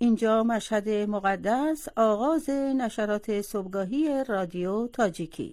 اینجا مشهد مقدس، آغاز نشرات صبحگاهی رادیو تاجیکی.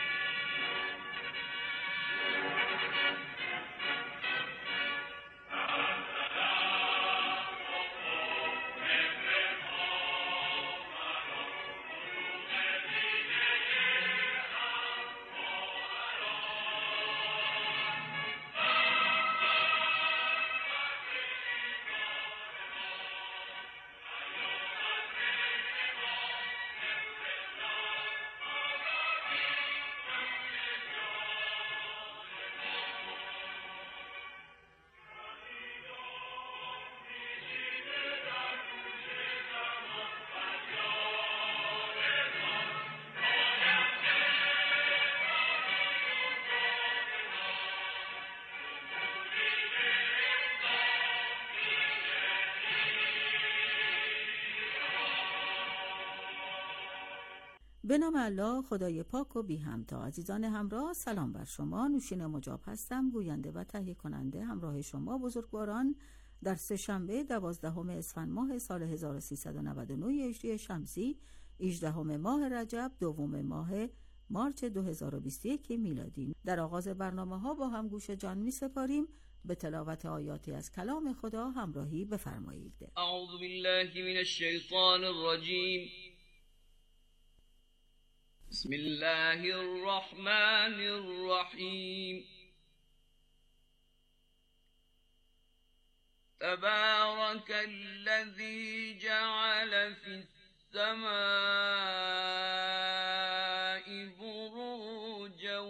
به نام الله خدای پاک و بی همتا. عزیزان همراه، سلام بر شما. نوشین مجاب هستم، گوینده و تهیه کننده همراه شما بزرگواران در سه‌شنبه 12 اسفند ماه سال 1399 هجری شمسی، 18 ماه رجب، دوم ماه مارس 2021 میلادی. در آغاز برنامه ها با هم گوش جان می سپاریم. به تلاوت آیاتی از کلام خدا همراهی بفرمایید. اعوذ بالله من الشیطان الرجیم. بسم الله الرحمن الرحیم. تبارك الذي جعل في السماء بروجا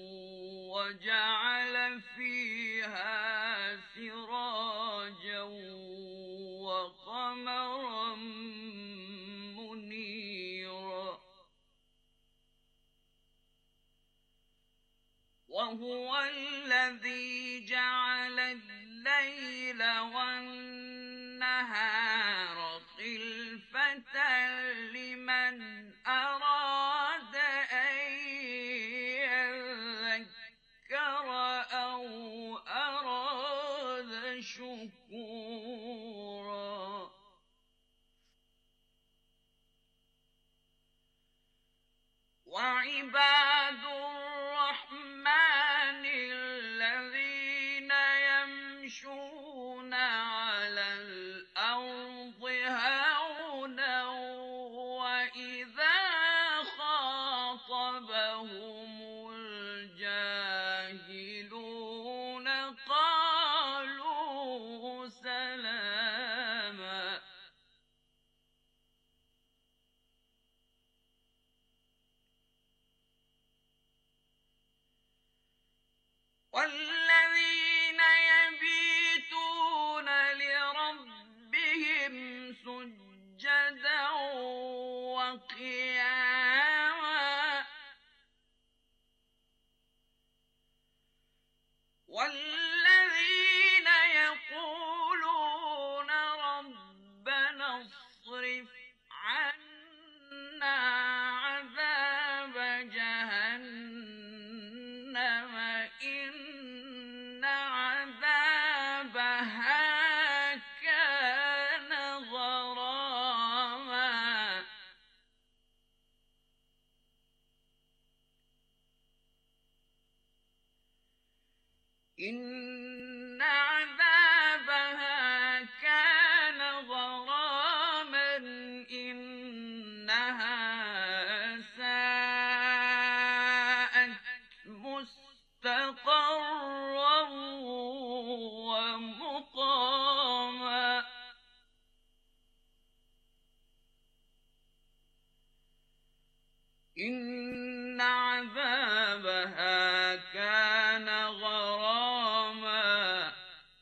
وجعل فيها سراجا وقمرا منيرا وهو الذي جعل الليل والنهار خلفة لمن أراد أن يذكر أو أراد شكورا وعباد الرحمن الذين يمشون على الأرض هونا وإذا خاطبهم الجاهلون قالوا سلاما والذين يبيتون لربهم سجدا وقياما والذين يقولون ربنا اصرف عنا عذاب جهنم إن عذابها كان غراما إن عذابها كان غراما إنها ساءت مستقرا ومقاما إن عذابها كان غراما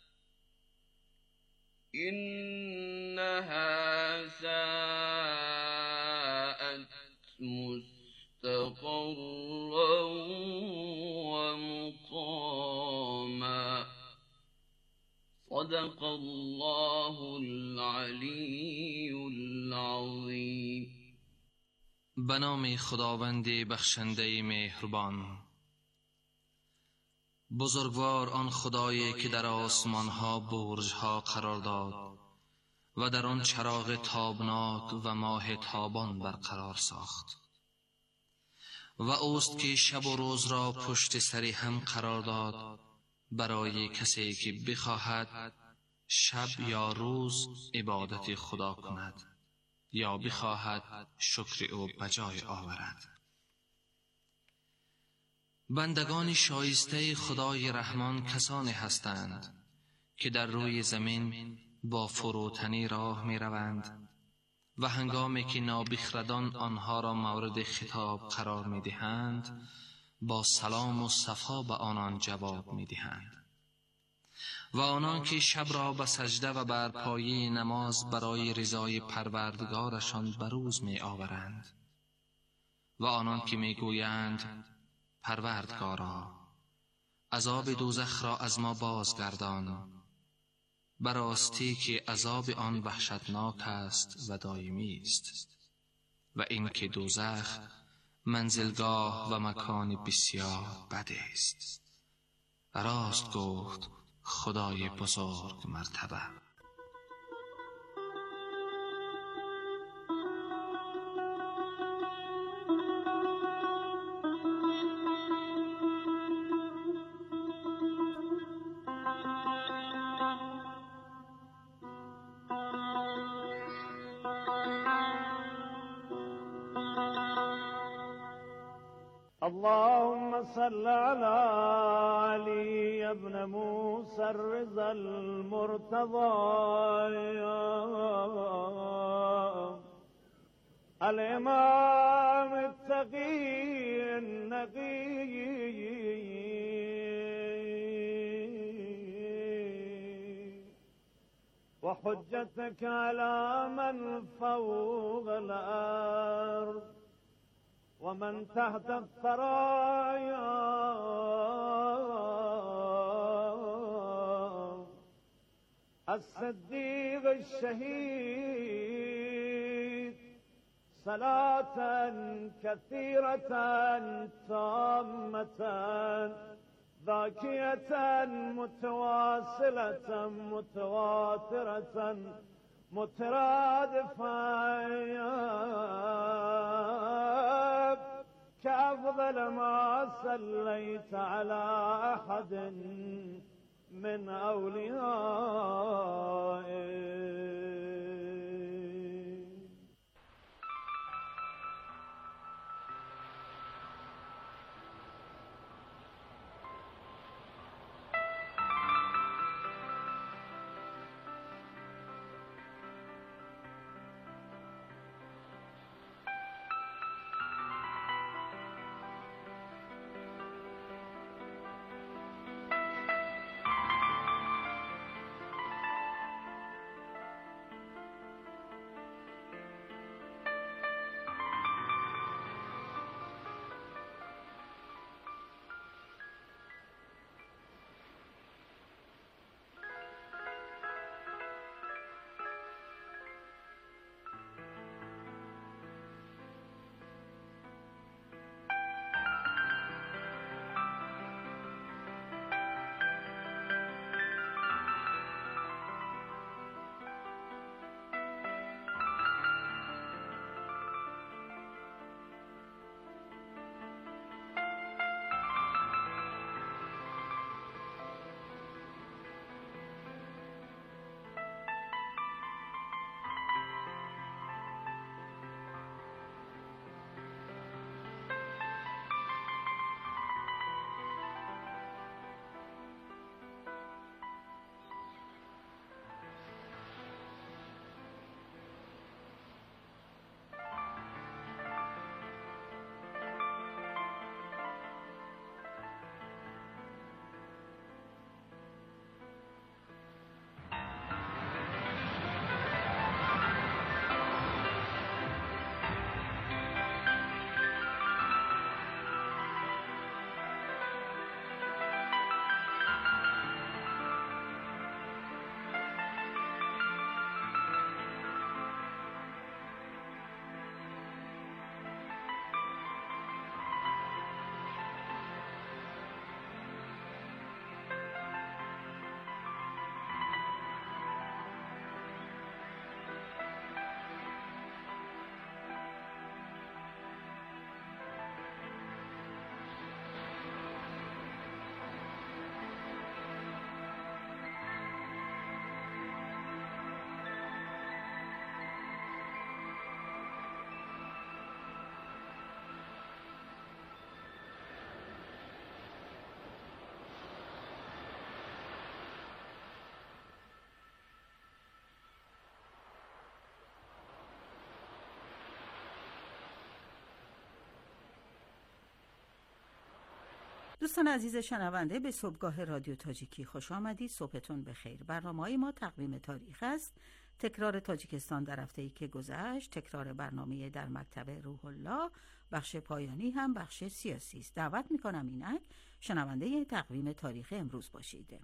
إنها ساءت مستقرا ومقاما صدق الله العلی العظیم. به نام خداوند بخشنده مهربان. بزرگوار آن خدایی که در آسمان ها برج ها قرار داد و در آن چراغ تابناک و ماه تابان برقرار ساخت. و اوست که شب و روز را پشت سر هم قرار داد برای کسی که بخواهد شب یا روز عبادت خدا کند یا بخواهد شکر او بجای آورد. بندگان شایسته خدای رحمان کسانی هستند که در روی زمین با فروتنی راه می روند و هنگامی که نابخردان آنها را مورد خطاب قرار می دهند با سلام و صفا به آنان جواب می دهند. و آنان که شب را به سجده و بر پایه نماز برای رضای پروردگارشان بروز می آورند. و آنان که می گویند پروردگارا عذاب دوزخ را از ما بازگردان، براستی که عذاب آن وحشتناک است و دائمی است و این که دوزخ منزلگاه و مکان بسیار بد است. راست گفت خدای بزرگ مرتبه. اللهم صل على علي بن موسى الرضا المرتضى الإمام التقي النقي وحجتك على من فوق الأرض ومن تحت الثرايا الصديق الشهيد صلاة كثيرة تامة ذاكية متواصلة متواترة مترادفة كأفضل ما صليت على أحد من أوليائك. دوستان عزیز شنونده، به صبحگاه رادیو تاجیکی خوش آمدید. صبحتون بخیر. برنامه‌های ما تقویم تاریخ است. تکرار تاجیکستان در هفته‌ای که گذشت، تکرار برنامه در مکتب روح الله، بخش پایانی هم بخش سیاسی است. دعوت می‌کنم اینک شنونده تقویم تاریخ امروز باشید.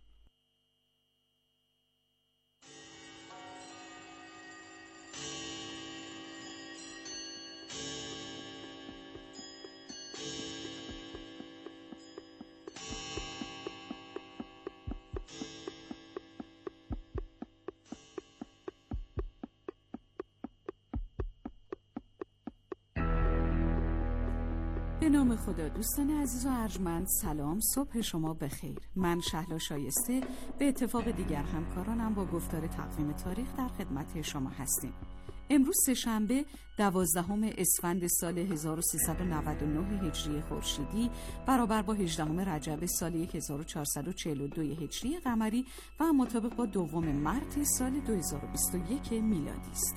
به نام خدا. دوستان عزیز و ارجمند، سلام، صبح شما بخیر. من شهلا شایسته به اتفاق دیگر همکارانم با گفتار تقویم تاریخ در خدمت شما هستیم. امروز سه‌شنبه 12 اسفند سال 1399 هجری خورشیدی برابر با 18 رجب سال 1442 هجری قمری و مطابق با 2 مارس سال 2021 میلادی است.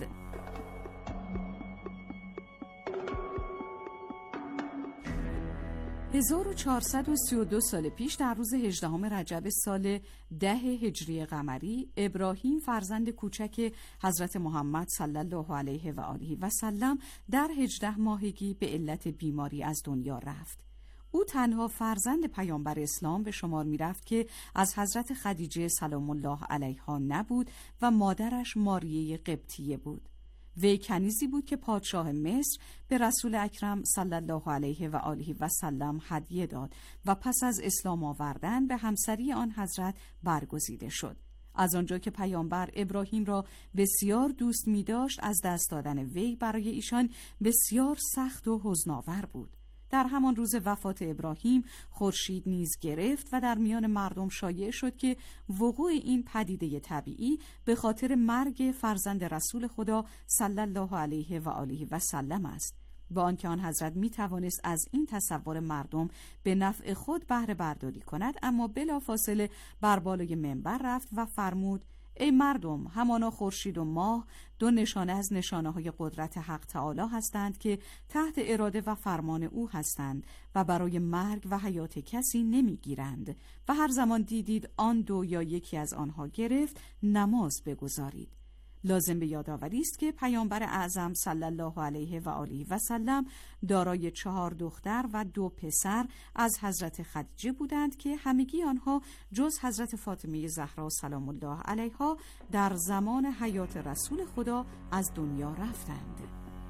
1432 سال پیش در روز 18 رجب سال 10 هجری قمری، ابراهیم فرزند کوچک حضرت محمد صلی الله علیه و آله و سلم در 18 ماهگی به علت بیماری از دنیا رفت. او تنها فرزند پیامبر اسلام به شمار می رفت که از حضرت خدیجه سلام الله علیها نبود و مادرش ماریه قبطیه بود. وی کنیزی بود که پادشاه مصر به رسول اکرم صلی الله علیه و آله و سلم هدیه داد و پس از اسلام آوردن به همسری آن حضرت برگزیده شد. از آنجا که پیامبر ابراهیم را بسیار دوست می داشت، از دست دادن وی برای ایشان بسیار سخت و حزن‌آور بود. در همان روز وفات ابراهیم خورشید نیز گرفت و در میان مردم شایع شد که وقوع این پدیده طبیعی به خاطر مرگ فرزند رسول خدا صلی الله علیه و آله و سلم است. با آنکه آن حضرت می توانست از این تصور مردم به نفع خود بهره برداری کند، اما بلافاصله بر بالای منبر رفت و فرمود: ای مردم، همانا خورشید و ماه 2 نشانه از نشانه‌های قدرت حق تعالی هستند که تحت اراده و فرمان او هستند و برای مرگ و حیات کسی نمیگیرند و هر زمان دیدید آن 2 یا یکی از آنها گرفت، نماز بگذارید. لازم به یادآوری است که پیامبر اعظم صلی الله علیه و آله و سلم دارای 4 دختر و 2 پسر از حضرت خدیجه بودند که همگی آنها جز حضرت فاطمه زهرا سلام الله علیها در زمان حیات رسول خدا از دنیا رفتند.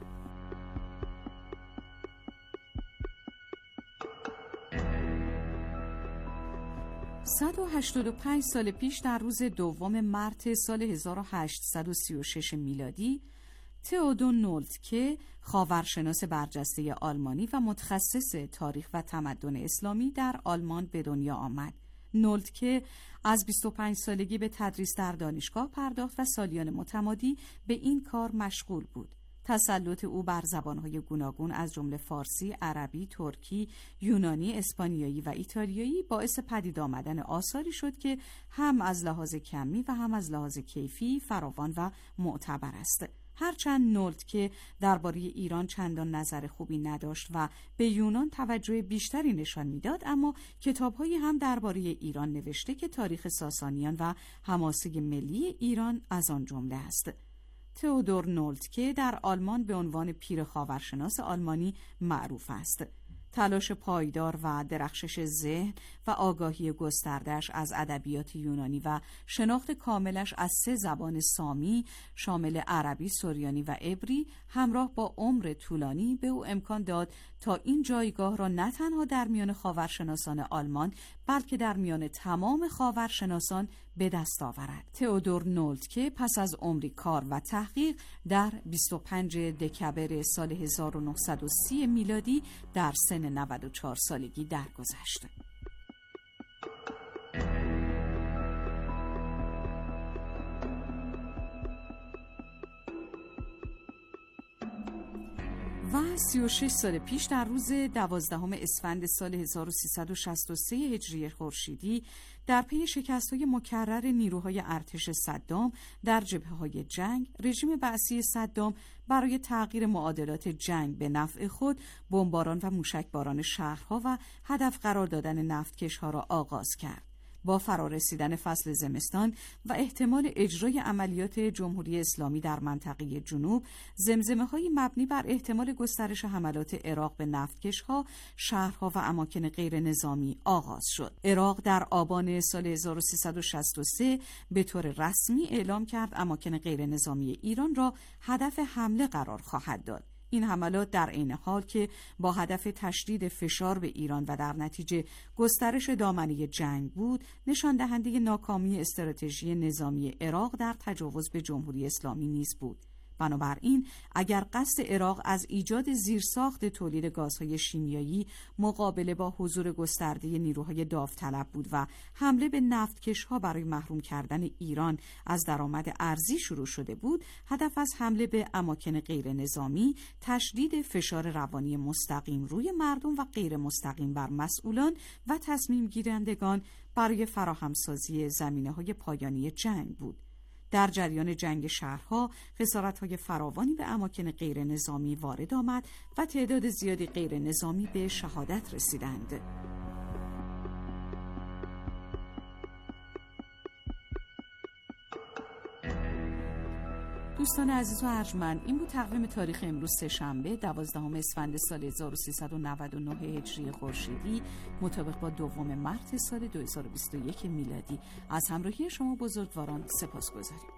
185 سال پیش در روز 2 مارس سال 1836 میلادی، تئودور نولتکه، خاورشناس برجسته آلمانی و متخصص تاریخ و تمدن اسلامی در آلمان به دنیا آمد. نولتکه از 25 سالگی به تدریس در دانشگاه پرداخت و سالیان متمادی به این کار مشغول بود. تسلط او بر زبانهای گوناگون از جمله فارسی، عربی، ترکی، یونانی، اسپانیایی و ایتالیایی باعث پدید آمدن آثاری شد که هم از لحاظ کمی و هم از لحاظ کیفی فراوان و معتبر است. هرچند نولتکه درباره ایران چندان نظر خوبی نداشت و به یونان توجه بیشتری نشان میداد، اما کتاب‌هایی هم درباره ایران نوشته که تاریخ ساسانیان و حماسه ملی ایران از آن جمله است. تئودور نولتکه در آلمان به عنوان پیر خاورشناس آلمانی معروف است. تلاش پایدار و درخشش ذهن و آگاهی گسترده‌اش از ادبیات یونانی و شناخت کاملش از 3 زبان سامی شامل عربی، سریانی و عبری همراه با عمر طولانی به او امکان داد تا این جایگاه را نه تنها در میان خاورشناسان آلمان بلکه در میان تمام خاورشناسان به دست آورد. تئودور نولتکه پس از عمری کار و تحقیق در 25 دکبر سال 1930 میلادی در سن 94 سالگی درگذشت. و 36 سال پیش در روز 12 اسفند سال 1363 هجری خورشیدی در پی شکست‌های مکرر نیروهای ارتش صدام در جبهه‌های جنگ، رژیم بعثی صدام برای تغییر معادلات جنگ به نفع خود بمباران و موشکباران شهرها و هدف قرار دادن نفتکش‌ها را آغاز کرد. با فرارسیدن فصل زمستان و احتمال اجرای عملیات جمهوری اسلامی در منطقه جنوب، زمزمه‌های مبنی بر احتمال گسترش حملات عراق به نفتکش‌ها، شهرها و اماکن غیر نظامی آغاز شد. عراق در آبان سال 1363 به طور رسمی اعلام کرد اماکن غیر نظامی ایران را هدف حمله قرار خواهد داد. این حملات در عین حال که با هدف تشدید فشار به ایران و در نتیجه گسترش دامنه جنگ بود، نشان دهنده ناکامی استراتژی نظامی عراق در تجاوز به جمهوری اسلامی نیز بود. بنابراین اگر قصد عراق از ایجاد زیرساخت تولید گازهای شیمیایی مقابله با حضور گسترده نیروهای داوطلب بود و حمله به نفتکش‌ها برای محروم کردن ایران از درآمد ارزی شروع شده بود، هدف از حمله به اماکن غیر نظامی تشدید فشار روانی مستقیم روی مردم و غیر مستقیم بر مسئولان و تصمیم گیرندگان برای فراهمسازی زمینه‌های پایانی جنگ بود. در جریان جنگ شهرها، خسارت‌های فراوانی به اماکن غیر نظامی وارد آمد و تعداد زیادی غیر نظامی به شهادت رسیدند. دوستان عزیز و ارجمند، این بود تقویم تاریخ امروز سه‌شنبه 12 اسفند سال 1399 هجری خورشیدی مطابق با 2 مارس سال 2021 میلادی. از همراهی شما بزرگواران سپاسگزاریم.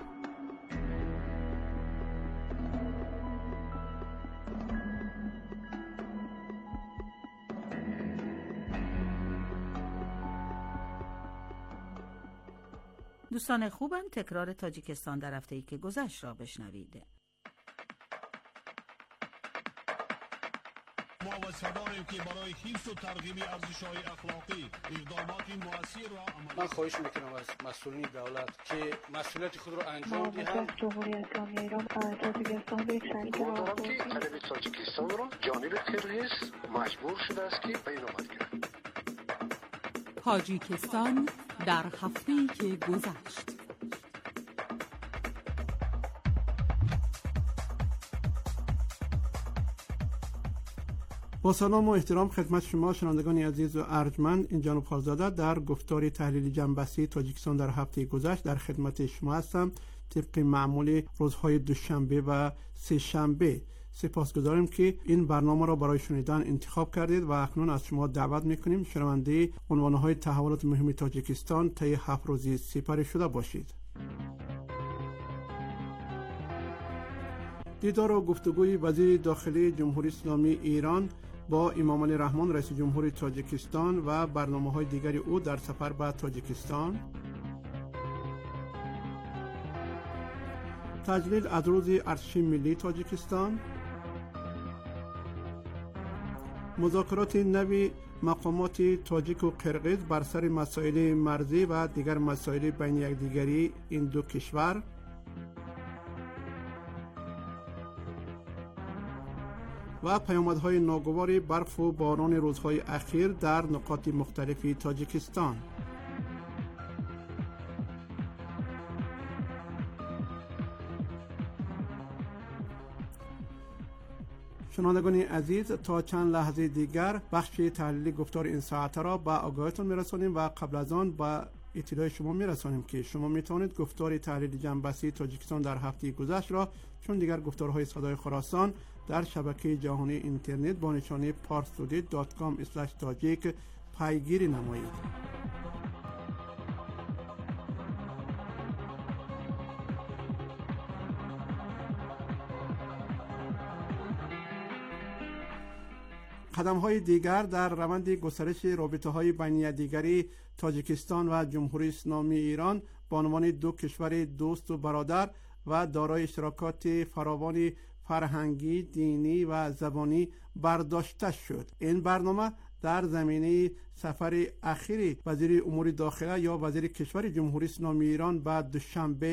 دوستان خوبم، تکرار تاجیکستان در هفته‌ای که گذشت را بشنوید. ما وسیله‌ای که برای حفظ و ترغیب ارزش‌های اخلاقی اقدامات مؤثر را من خواهش میکنم از مسئولین دولت که مسئولیت خود را انجام دهند. جمهوری اسلامی ایران تاجیکستان به یک شریک طلب تاجیکستان را جانب قرقیز مجبور شده است که بیانات کند. تاجیکستان در هفته‌ای که گذشت. با سلام و احترام خدمت شما شنوندگان عزیز و ارجمند، این جناب خالزاده در گفتار تحلیلی جنبشی تاجیکستان در هفته گذشت در خدمت شما هستم. طبق معمول روزهای دوشنبه و سه شنبه سپاسگزاریم که این برنامه را برای شنیدن انتخاب کردید و اکنون از شما دعوت میکنیم شنونده عنوانهای تحولات مهم تاجیکستان طی 7 روزی سپری شده باشید. دیدار و گفتگوی وزیر داخلی جمهوری اسلامی ایران با امامعلی رحمان رئیس جمهوری تاجیکستان و برنامه‌های دیگری او در سفر به تاجیکستان، تجلیل از روز ارتش ملی تاجیکستان، مذاکرات نوی مقامات تاجیک و قرقیز بر سر مسائل مرزی و دیگر مسائل بین یکدیگری این دو کشور، و پیامدهای ناگوار برف و باران روزهای اخیر در نقاط مختلف تاجیکستان. شنوندگان عزیز، تا چند لحظه دیگر بخش تحلیلی گفتار این ساعت را به آگاهتان میرسانیم و قبل از آن با اطلاع شما میرسانیم که شما میتوانید گفتار تحلیلی جنبشی تاجیکستان در هفته گذشت را چون دیگر گفتارهای صدای خراسان در شبکه جهانی اینترنت با نشانی parstoday.com/tajik پیگیری نمایید. قدم‌های دیگر در روند گسترش رابطه‌های بین‌المللی تاجیکستان و جمهوری اسلامی ایران با عنوان دو کشور دوست و برادر و دارای اشتراکات فراوان فرهنگی، دینی و زبانی برداشته شد. این برنامه در زمینه سفر اخیر وزیر امور داخله یا وزیر کشور جمهوری اسلامی ایران به دوشنبه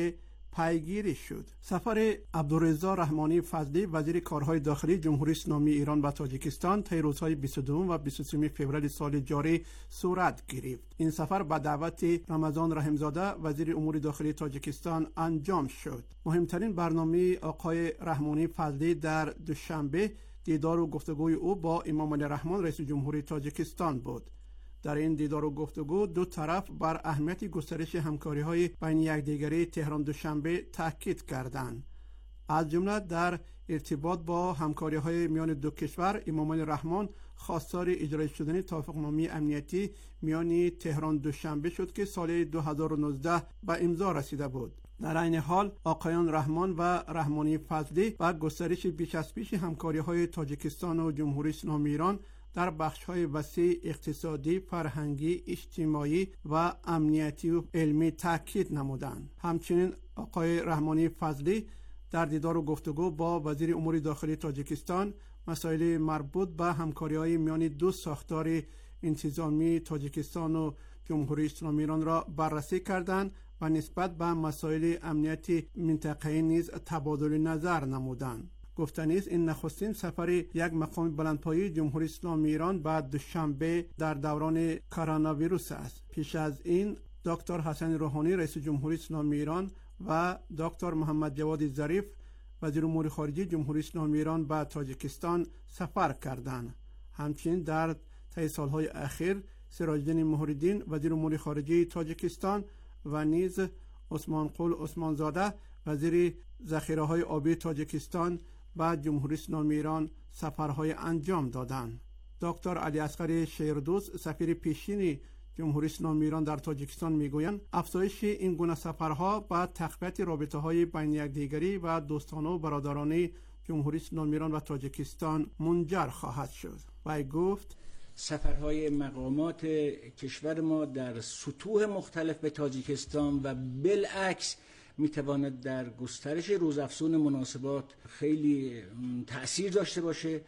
پیگیری شد. سفر عبدالرضا رحمانی فضلی وزیر کارهای داخلی جمهوری اسلامی ایران به تاجیکستان طی روزهای 22 و 23 فوریه سال جاری صورت گرفت. این سفر به دعوت رمضان رحمزاده وزیر امور داخلی تاجیکستان انجام شد. مهمترین برنامه آقای رحمانی فضلی در دوشنبه دیدار و گفتگوی او با امام علی رحمان رئیس جمهوری تاجیکستان بود. در این دیدار و گفتگو دو طرف بر اهمیت گسترش همکاری‌های بین یکدیگری تهران دوشنبه تاکید کردند. از جمله در ارتباط با همکاری‌های میان دو کشور، امام علی رحمان خواستار اجرای شدن توافقنامه امنیتی میان تهران دوشنبه شد که سال 2019 به امضا رسیده بود. در این حال آقایان رحمان و رحمانی فضلی و گسترش بیش از پیش همکاری‌های تاجیکستان و جمهوری اسلامی ایران در بخش‌های وسیع اقتصادی، فرهنگی، اجتماعی و امنیتی و علمی تاکید نمودند. همچنین آقای رحمانی فضلی در دیدار و گفتگو با وزیر امور داخلی تاجیکستان مسائل مربوط به همکاری‌های میان دو ساختار انتظامی تاجیکستان و جمهوری اسلامی ایران را بررسی کردند و نسبت به مسائل امنیتی منطقه‌ای نیز تبادل نظر نمودند. گفتنی است این نخستین سفر یک مقام بلندپایه جمهوری اسلامی ایران بعد دوشنبه در دوران کرونا ویروس است. پیش از این دکتر حسن روحانی رئیس جمهوری اسلامی ایران و دکتر محمد جواد ظریف وزیر امور خارجه جمهوری اسلامی ایران به تاجیکستان سفر کردند. همچنین در طی سالهای اخیر سراج الدین مهرالدین وزیر امور خارجه تاجیکستان و نیز عثمان قل عثمانزاده وزیر ذخیره‌های آبی تاجیکستان و جمهوری اسلامی ایران سفرهای انجام دادند. دکتر علی اصغر شیردوست سفیر پیشین جمهوری اسلامی ایران در تاجیکستان میگویند افزایش این گونه سفرها با تقویت رابطه‌های بین یکدیگری و دوستانه و برادرانه جمهوری اسلامی ایران و تاجیکستان منجر خواهد شد. و گفت سفرهای مقامات کشور ما در سطوح مختلف به تاجیکستان و بالعکس میتواند در گسترش روزافزون مناسبات خیلی تأثیر داشته باشه.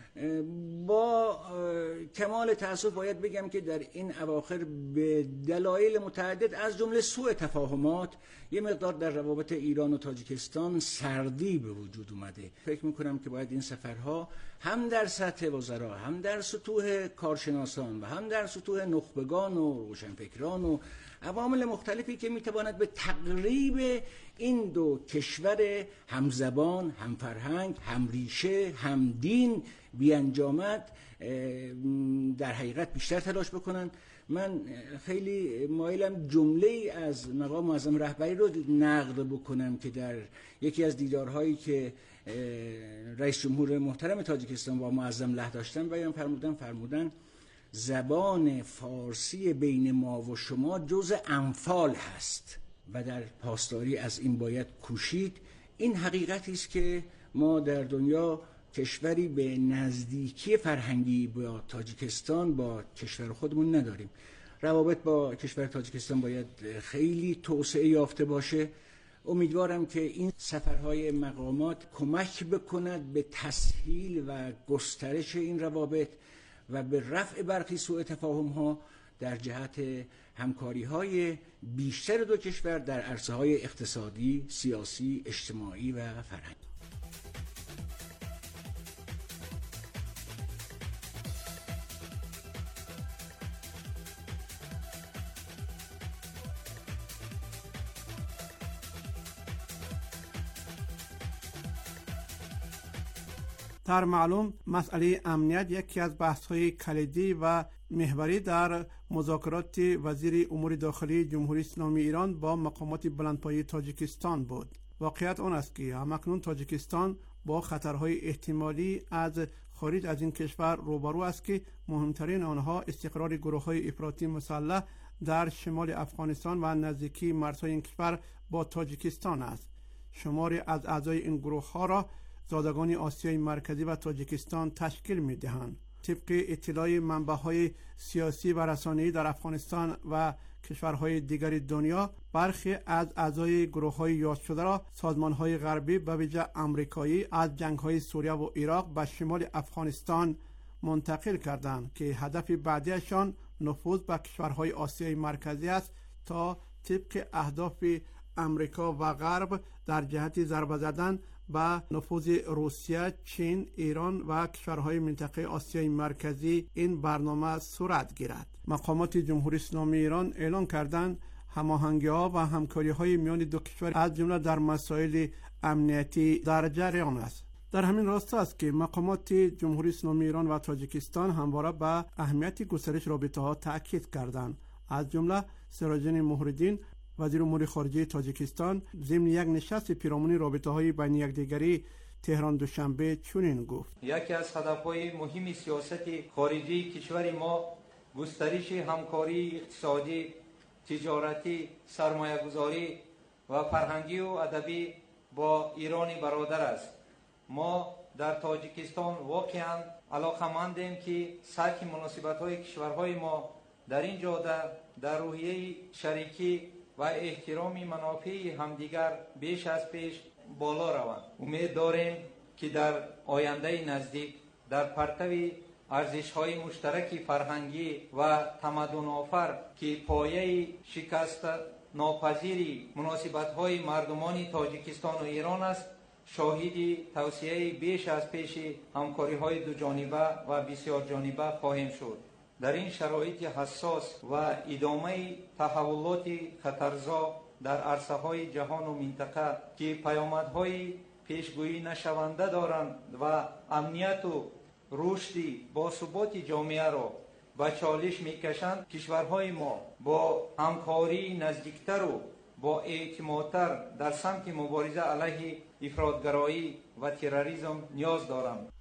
با کمال تأسف باید بگم که در این اواخر به دلایل متعدد از جمله سوء تفاهمات یه مقدار در روابط ایران و تاجیکستان سردی به وجود اومده. فکر میکنم که باید این سفرها هم در سطح وزرا، هم در سطوح کارشناسان و هم در سطوح نخبگان و روشنفکران و عوامل مختلفی که میتواند به تقریب این دو کشور همزبان، هم فرهنگ، هم ریشه، هم دین بیانجامد در حقیقت بیشتر تلاش بکنن. من خیلی مایلم جمله‌ای از مقام معظم رهبری رو نقل بکنم که در یکی از دیدارهایی که رئیس جمهور محترم تاجیکستان با معظم له داشتن بیان فرمودن زبان فارسی بین ما و شما جز انفال هست و در پاسداری از این باید کوشید. این حقیقتی است که ما در دنیا کشوری به نزدیکی فرهنگی با تاجیکستان با کشور خودمون نداریم. روابط با کشور تاجیکستان باید خیلی توسعه یافته باشه. امیدوارم که این سفرهای مقامات کمک بکند به تسهیل و گسترش این روابط و به رفع برخی سوء تفاهم‌ها در جهت همکاری‌های بیشتر دو کشور در عرصه‌های اقتصادی، سیاسی، اجتماعی و فرهنگی. در معلوم مسئله امنیت یکی از بحث‌های کلیدی و محوری در مذاکرات وزیر امور داخلی جمهوری اسلامی ایران با مقامات بلندپایه تاجیکستان بود. واقعیت آن است که همکنون تاجیکستان با خطرهای احتمالی از خارج از این کشور روبرو است که مهمترین آنها استقرار گروه‌های افراطی مسلح در شمال افغانستان و نزدیکی مرزهای این کشور با تاجیکستان است. شماری از اعضای این گروه‌ها را زادگان آسیای مرکزی و تاجیکستان تشکیل می‌دهند. طبق اطلاع منبع‌های سیاسی و رسانه‌ای در افغانستان و کشورهای دیگر دنیا، برخی از اعضای گروه‌های یاد شده را سازمان‌های غربی به ویژه آمریکایی از جنگ‌های سوریه و عراق به شمال افغانستان منتقل کردند که هدف بعدیشان نفوذ به کشورهای آسیای مرکزی است تا طبق اهداف امریکا و غرب در جهت ضربه زدن به نفوذ روسیه، چین، ایران و کشورهای منطقه آسیای مرکزی این برنامه صورت گیرد. مقامات جمهوری اسلامی ایران اعلان کردند هماهنگی‌ها و همکاری‌های میان دو کشور از جمله در مسائل امنیتی در جریان است. در همین راستا است که مقامات جمهوری اسلامی ایران و تاجیکستان همواره به اهمیت گسترش رابطه‌ها تاکید کردند. از جمله سراجدین مهرالدین وزیر امور خارجه تاجیکستان ضمن یک نشست پیرامون رابطه‌های بین یکدیگری تهران دوشنبه چنین گفت: یکی از هدف‌های مهم سیاست خارجی کشور ما گسترش همکاری اقتصادی، تجارتی، سرمایه‌گذاری و فرهنگی و ادبی با ایران برادر است. ما در تاجیکستان واقعاً علاقه‌مندیم که سطح مناسبت‌های کشورهای ما در این جهت در روحیه شریکی و احترام منافع همدیگر بیش از پیش بالا روند. امید داریم که در آینده نزدیک در پرتو ارزش‌های مشترک فرهنگی و تمدن‌آفر که پایه شکست ناپذیر مناسبت‌های مردمان تاجیکستان و ایران است، شاهد توسعه بیش از پیش همکاری‌های دو جانبه و بسیار جانبه خواهیم شد. در این شرایط حساس و ادامه تحولات خطرزا در عرصه‌های جهان و منطقه که پیامدهای پیشگویی نشونده دارند و امنیت و رشد باثبات جامعه را به چالش می‌کشند، کشورهای ما با همکاری نزدیکتر و با اعتمادتر در سمت مبارزه علیه افراطگرایی و تروریسم نیاز دارند.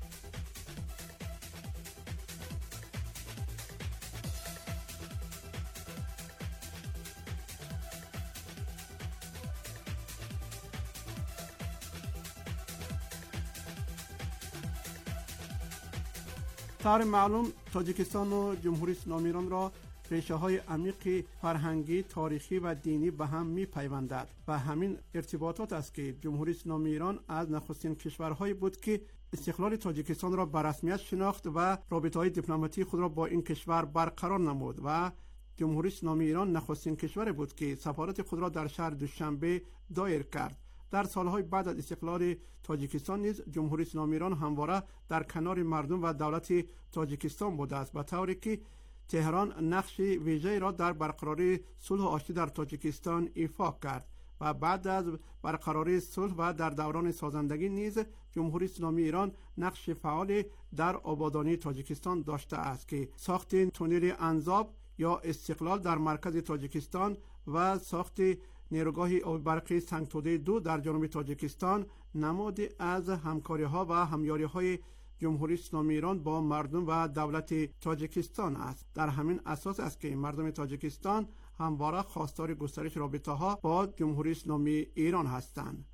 طور معلوم تاجیکستان و جمهوری اسلامی ایران را ریشه‌های عمیق فرهنگی، تاریخی و دینی به هم می‌پیوندد و همین ارتباطات است که جمهوری اسلامی ایران از نخستین کشورهایی بود که استقلال تاجیکستان را به رسمیت شناخت و رابطه‌های دیپلماتیک خود را با این کشور برقرار نمود و جمهوری اسلامی ایران نخستین کشور بود که سفارت خود را در شهر دوشنبه دایر کرد. در سالهای بعد از استقلال تاجیکستان نیز جمهوری اسلامی ایران همواره در کنار مردم و دولت تاجیکستان بوده است، به طوری که تهران نقش ویژه‌ای را در برقراری صلح و آشتی در تاجیکستان ایفا کرد و بعد از برقراری صلح و در دوران سازندگی نیز جمهوری اسلامی ایران نقش فعال در آبادانی تاجیکستان داشته است که ساخت تونل انزاب یا استقلال در مرکز تاجیکستان و ساخت نیروگاه آب برقی سنگتوده 2 در جنوب تاجیکستان نمادی از همکاری‌ها و همیاری‌های جمهوری اسلامی ایران با مردم و دولت تاجیکستان است. در همین اساس است که مردم تاجیکستان همواره خواستار گسترش رابطه‌ها با جمهوری اسلامی ایران هستند.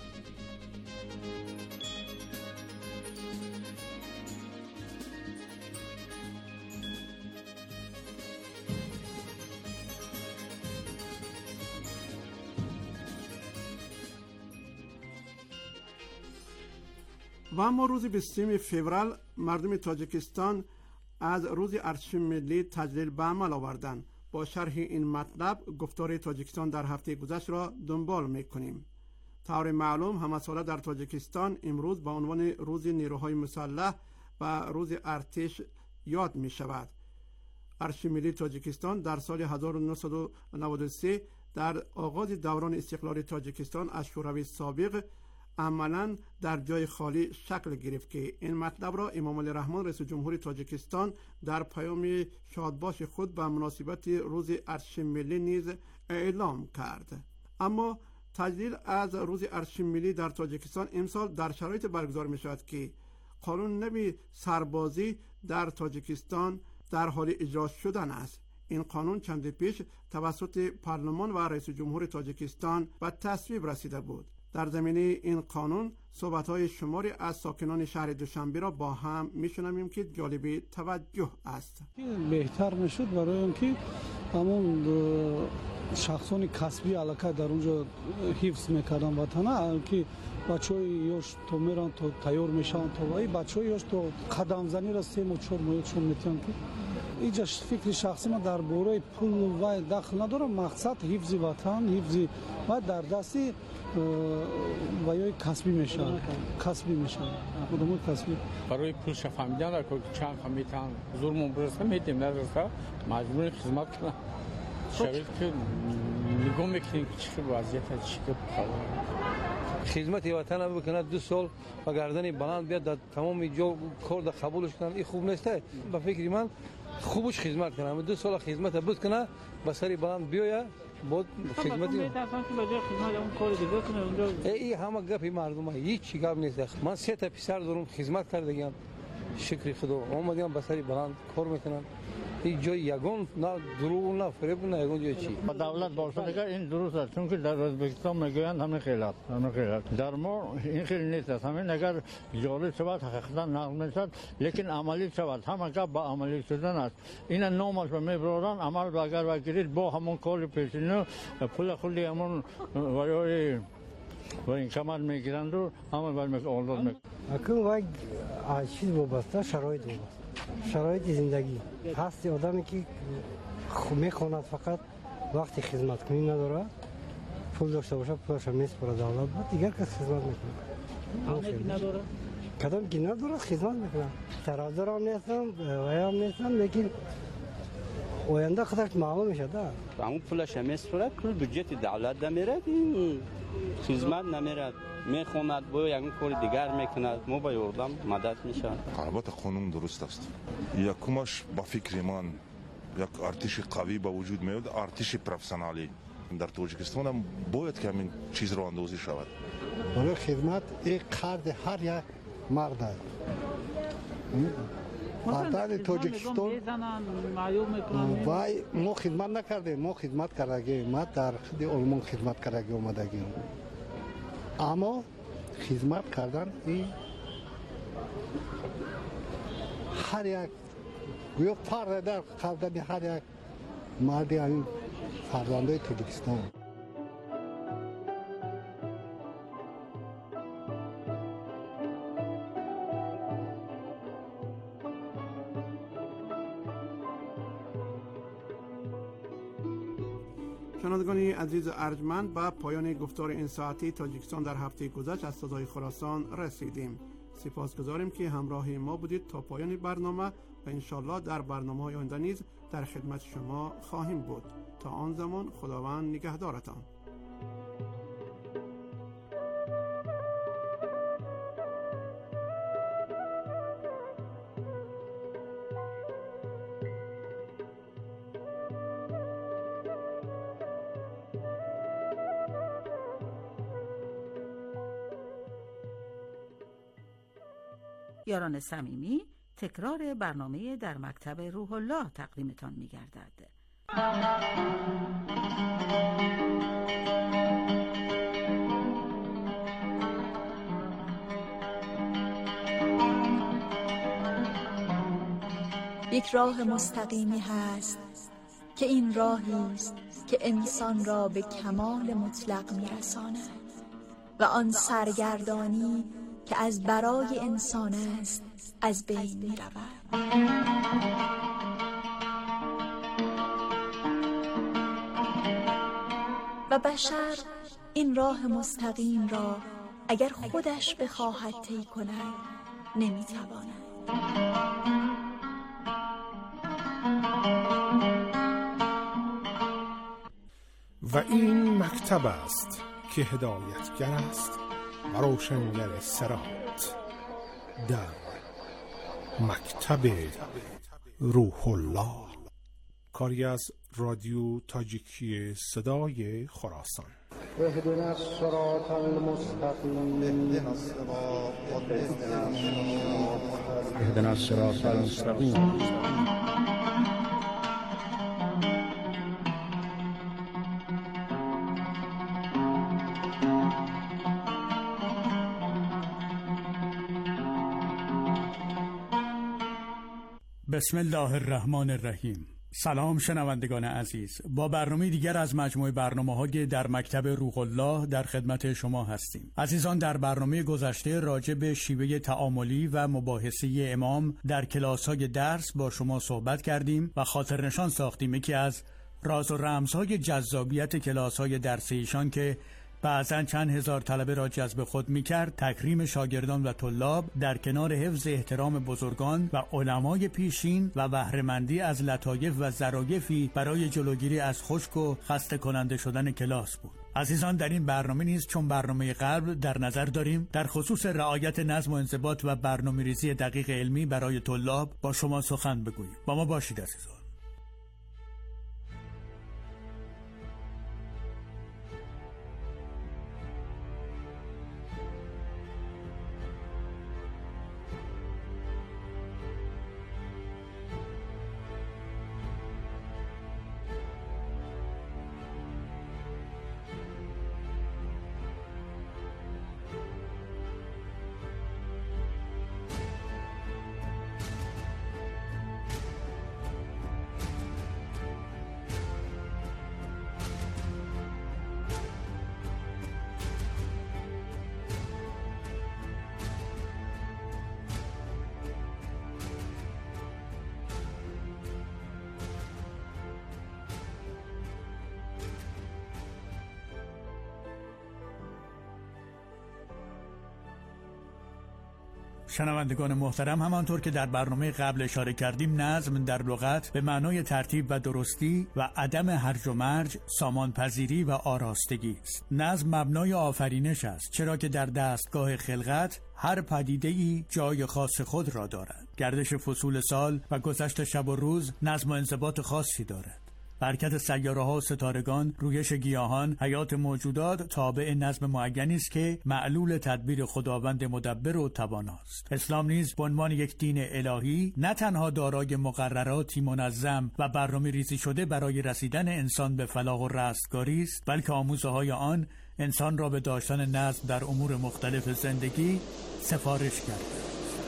و اما روز 20 فوریه مردم تاجیکستان از روز ارتش ملی تجلیل به عمل آوردند. با شرح این مطلب گفتار تاجیکستان در هفته گذشته را دنبال می‌کنیم. طور معلوم همساله در تاجیکستان امروز به عنوان روز نیروهای مسلح و روز ارتش یاد می‌شود. ارتش ملی تاجیکستان در سال 1993 در آغاز دوران استقلال تاجیکستان از شوروی سابق عملاً در جای خالی شکل گرفت که این مطلب را امام علی رحمان رئیس جمهور تاجیکستان در پیام شادباش خود به مناسبت روز ارتش ملی نیز اعلام کرد. اما تجلیل از روز ارتش ملی در تاجیکستان امسال در شرایط برگزار می شود که قانون نوی سربازی در تاجیکستان در حال اجرا شدن است. این قانون چند پیش توسط پارلمان و رئیس جمهور تاجیکستان به تصویب رسیده بود. در زمینه این قانون صحبت‌های شماری از ساکنان شهر دوشنبه را با هم می‌شنویم که جالب توجه است. بهتر میشد برای اینکه همون شخصان کسبی علاقه در اونجا حفظ میکردن وطن که بچه‌های یاش تو میرن تو تیار میشن تو وای بچه‌های یاش تو قدم زنی را 3 و 4 ماه چون میتونن که اینجا فکر شخصی ما در باره پول و دخل نداره. مقصد حفظ وطن، حفظ و در دستی و یا کسبی میشه. کدوم کسبی برای پول فهمیدن را که چند فهمیدن زورمون برسه میدیم، نرسه مجبور خدمت کنم. شاید که نگاه میکنیم که چه وضعیت چی که خدمت وطن بکنه 2 سال و گردن بلند بیاد در تمام جا کار قبولش کنن. این خوب نیسته. به فکر من خوبش خدمت کنم 2 سال خدمت بود کنه به سری بلند بیاید بود خدمتی میتونم که بجای خدمت اون کار دیگه کنه اونجا. این همه گپی مردمه هیچ گپ نیست. من 3 تا پسر دارم خدمت کردم شکر خدا اومدم به سری بلند کار میکنم. این جای یگان نه دروغ نه فریب نه یگان جای چی دولت باشه که این درست است، چون که در ازبکستان میگویند همه خیلات در ما این خیلی نیست. همین اگر جالب شود حقیقتا نقل میشد لیکن عملی شود. همه که با عملی شدن است. این نامش رو میبرن عمل اگر بگیرید با همون کار پیشینه پول خودی همون و این کمال میگیرند و همه باید اولاد میکنند. اکنون وای چیز وابسته شرایط وابسته شرایط زندگی هستی. آدمی که میخواند فقط وقتی خدمت کنی نداره پول داشته باشه پولش میسپره دولت بعد دیگر کس خدمت میکنه. نداره کدام که نداره خدمت میکنه. طرفدار هم نیستم وای هم نیستم لیکن آینده خودش معلوم میشه. همون پولش میسپره کل بودجت دولت میره خدمت نمیره میخوند با یک کار دیگر میکند ما با یاردم مدد میشه. البته قانون درست است. یکمش با فکر من یک ارتش قوی با وجود میاد، ارتش پروفسیونالی در تاجیکستان هم باید که همین چیز رو اندازی شود. برای خدمت یک قرض هر یک مرد است. مردان تاجیکستان وای ما خدمت نکردیم. ما خدمت کردیم. ما در خدمت آلمان خدمت کردیم اومدگیم. اما خدمت کردن این هر یک گویا فرد در کردن هر یک مردی این فرزندای تاجیکستان. شنوندگان عزیز ارجمند به پایان گفتار این ساعتی تاجیکستان در هفته گذشته از صدای خراسان رسیدیم. سپاسگزاریم که همراه ما بودید تا پایان برنامه و انشالله در برنامه‌های آینده نیز در خدمت شما خواهیم بود. تا آن زمان خداوند نگهدارتان. یاران صمیمی، تکرار برنامه در مکتب روح الله تقدیمتان می گردد. یک راه مستقیمی هست که این راهی است که انسان را به کمال مطلق می‌رساند و آن سرگردانی که از برای انسان است از بین می‌رود. و بشر این راه مستقیم را اگر خودش بخواهد طی کند نمی‌تواند. و این مکتب است که هدایتگر است و روشنگر صراط. در مکتب روح الله، کاری از رادیو تاجیکی صدای خراسان. اهدنا الصراط المستقیم. اهدنا الصراط المستقیم. بسم الله الرحمن الرحیم. سلام شنوندگان عزیز، با برنامه دیگر از مجموعه برنامه‌های در مکتب روح الله در خدمت شما هستیم. عزیزان، در برنامه گذشته راجع به شیوه تعاملی و مباحثه امام در کلاس‌های درس با شما صحبت کردیم و خاطر نشان ساختیم یکی از راز و رمزهای جذابیت کلاس‌های درس ایشان که بعضاً چند هزار طلبه را جذب خود می‌کرد، تکریم شاگردان و طلاب در کنار حفظ احترام بزرگان و علمای پیشین و بهره‌مندی از لطایف و ظرافی برای جلوگیری از خشک و خسته کننده شدن کلاس بود. عزیزان، در این برنامه نیز چون برنامه قبل در نظر داریم در خصوص رعایت نظم و انضباط و برنامه‌ریزی دقیق علمی برای طلاب با شما سخن بگوییم. با ما باشید عزیزان. شنوندگان محترم، همانطور که در برنامه قبل اشاره کردیم، نظم در لغت به معنای ترتیب و درستی و عدم هرج و مرج، سامانپذیری و آراستگی است. نظم مبنای آفرینش است، چرا که در دستگاه خلقت هر پدیده‌ای جای خاص خود را دارد. گردش فصول سال و گذشت شب و روز نظم و انضباط خاصی دارد. حرکت سیاره‌ها و ستارگان، رویش گیاهان، حیات موجودات تابع نظم معینی است که معلول تدبیر خداوند مدبر و تواناست. اسلام نیز به عنوان یک دین الهی نه تنها دارای مقرراتی منظم و برنامه‌ریزی شده برای رسیدن انسان به فلاح و رستگاری است، بلکه آموزه‌های آن انسان را به داشتن نظم در امور مختلف زندگی سفارش کرده.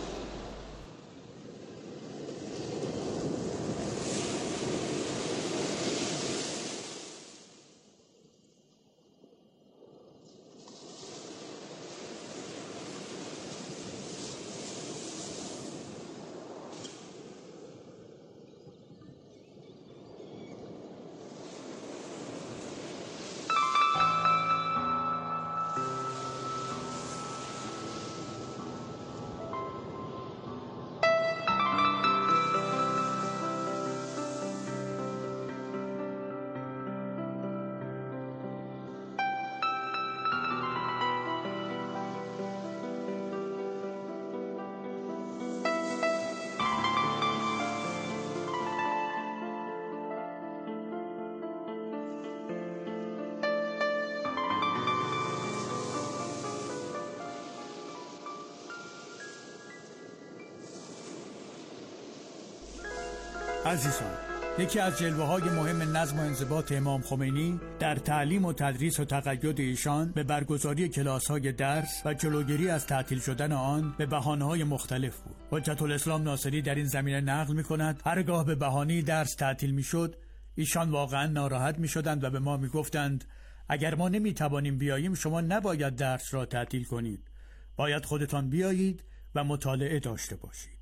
عزیزان، یکی از جلوه‌های مهم نظم و انضباط امام خمینی در تعلیم و تدریس و تقید ایشان به برگزاری کلاس‌های درس و جلوگیری از تعطیل شدن آن به بهانه‌های مختلف بود. حجت الاسلام ناصری در این زمینه نقل می‌کند هرگاه به بهانه درس تعطیل می‌شد، ایشان واقعاً ناراحت می‌شدند و به ما می‌گفتند اگر ما نمی‌توانیم بیاییم شما نباید درس را تعطیل کنید، باید خودتان بیایید و مطالعه داشته باشید.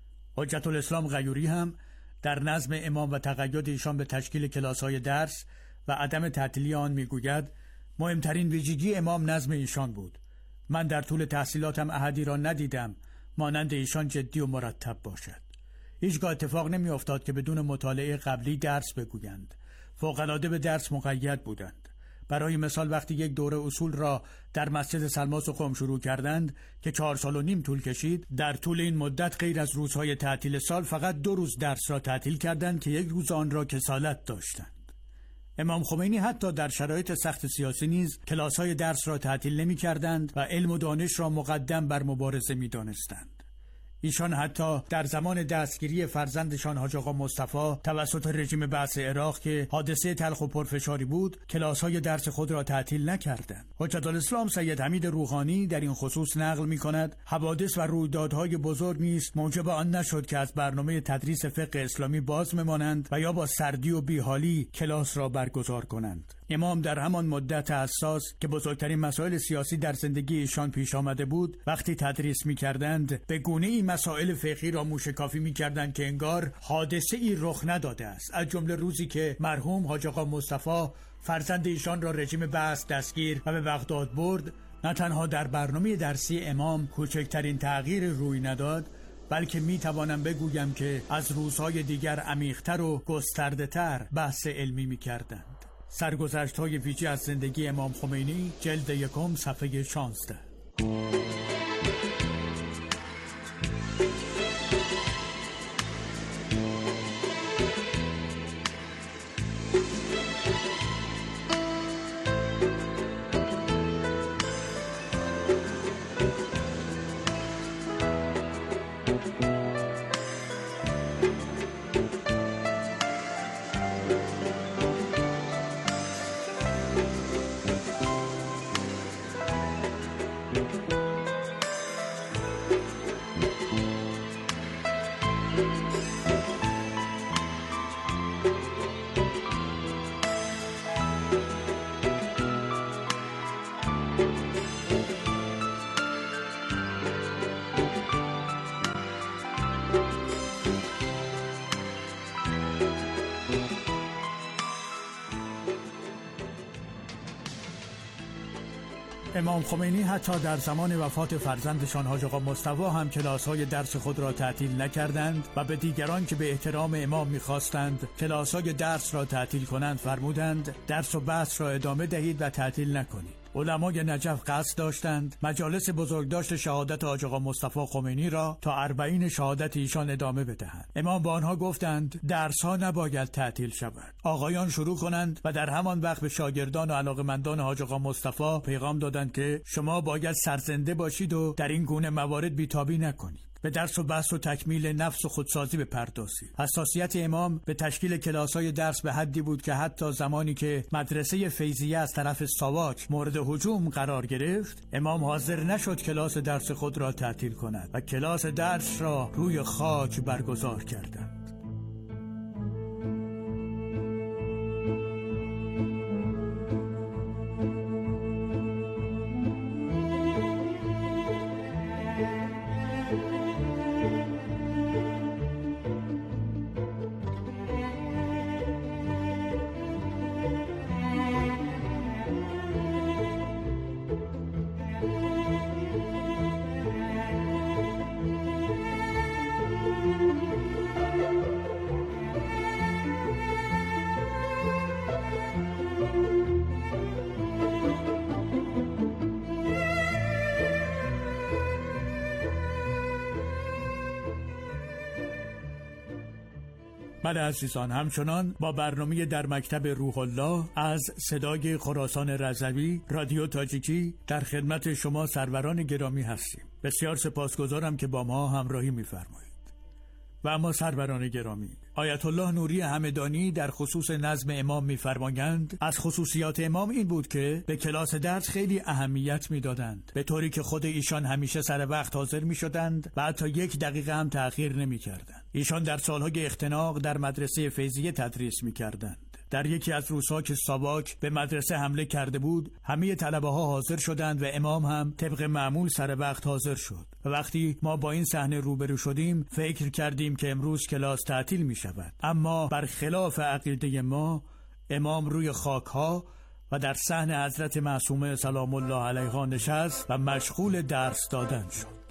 حجت الاسلام غیوری هم در نظم امام و تقید ایشان به تشکیل کلاس‌های درس و عدم تعطیلی آن میگوید مهمترین ویژگی امام نظم ایشان بود. من در طول تحصیلاتم احدی را ندیدم مانند ایشان جدی و مرتب باشد. هیچگاه اتفاق نمی افتاد که بدون مطالعه قبلی درس بگویند. فوق‌العاده به درس مقید بودند. برای مثال وقتی یک دوره اصول را در مسجد سلماس و قم شروع کردند که 4 سال و نیم طول کشید، در طول این مدت غیر از روزهای تعطیل سال فقط 2 روز درس را تعطیل کردند که 1 روز آن را کسالت داشتند. امام خمینی حتی در شرایط سخت سیاسی نیز کلاس‌های درس را تعطیل نمی کردند و علم و دانش را مقدم بر مبارزه می دانستند. ایشان حتی در زمان دستگیری فرزندشان حاج آقا مصطفی توسط رژیم بعث عراق که حادثه تلخ و پرفشاری بود، کلاس‌های درس خود را تعطیل نکردند. حجت الاسلام سید حمید روحانی در این خصوص نقل می‌کند حوادث و رویدادهای بزرگ نیز موجب آن نشد که از برنامه تدریس فقه اسلامی باز بمانند و یا با سردی و بیحالی کلاس را برگزار کنند. امام در همان مدت حساس که بزرگترین مسائل سیاسی در زندگی ایشان پیش آمده بود، وقتی تدریس می‌کردند به گونه‌ای مسائل فقهی را موشکافی می‌کردند که انگار حادثه‌ای رخ نداده است. از جمله روزی که مرحوم حاج آقا مصطفی فرزند ایشان را رژیم بعث دستگیر و به بغداد برد، نه تنها در برنامه درسی امام کوچکترین تغییر روی نداد، بلکه میتوانم بگویم که از روزهای دیگر عمیق‌تر و گسترده‌تر بحث علمی می‌کردند. سرگذشت‌های ویژه از زندگی امام خمینی، جلد 1 صفحه 16. امام خمینی حتی در زمان وفات فرزندشان حاج آقا مصطفی هم کلاس‌های درس خود را تعطیل نکردند و به دیگران که به احترام امام می‌خواستند کلاس‌های درس را تعطیل کنند فرمودند درس و بحث را ادامه دهید و تعطیل نکنید. علمای نجف قصد داشتند مجالس بزرگداشت شهادت حاج آقا مصطفی خمینی را تا 40 شهادت ایشان ادامه بدهند. امام با آنها گفتند درس‌ها نباید تعطیل شود. آقایان شروع کنند و در همان وقت به شاگردان و علاقه‌مندان حاج آقا مصطفی پیغام دادند که شما باید سرزنده باشید و در این گونه موارد بی‌تابی نکنید. به درس و بحث و تکمیل نفس و خودسازی بپردازید. حساسیت امام به تشکیل کلاس‌های درس به حدی بود که حتی زمانی که مدرسه فیضیه از طرف ساواک مورد هجوم قرار گرفت، امام حاضر نشد کلاس درس خود را تعطیل کند و کلاس درس را روی خاک برگزار کردند. بله عزیزان، همچنان با برنامه در مکتب روح الله از صدای خراسان رضوی رادیو تاجیکی در خدمت شما سروران گرامی هستیم. بسیار سپاسگزارم که با ما همراهی می‌فرمایید. و اما سروران گرامی، آیت الله نوری همدانی در خصوص نظم امام می‌فرمایند از خصوصیات امام این بود که به کلاس درس خیلی اهمیت می‌دادند، به طوری که خود ایشان همیشه سر وقت حاضر می‌شدند و حتی 1 دقیقه هم تأخیر نمی‌کردند. ایشان در سالهای اختناق در مدرسه فیضیه تدریس می‌کردند. در یکی از روزها که ساواک به مدرسه حمله کرده بود، همه طلبه‌ها حاضر شدند و امام هم طبق معمول سر وقت حاضر شد. و وقتی ما با این صحنه روبرو شدیم، فکر کردیم که امروز کلاس تعطیل می شود. اما برخلاف عقیده ما، امام روی خاک‌ها و در صحن حضرت معصومه سلام الله علیها نشست و مشغول درس دادن شد.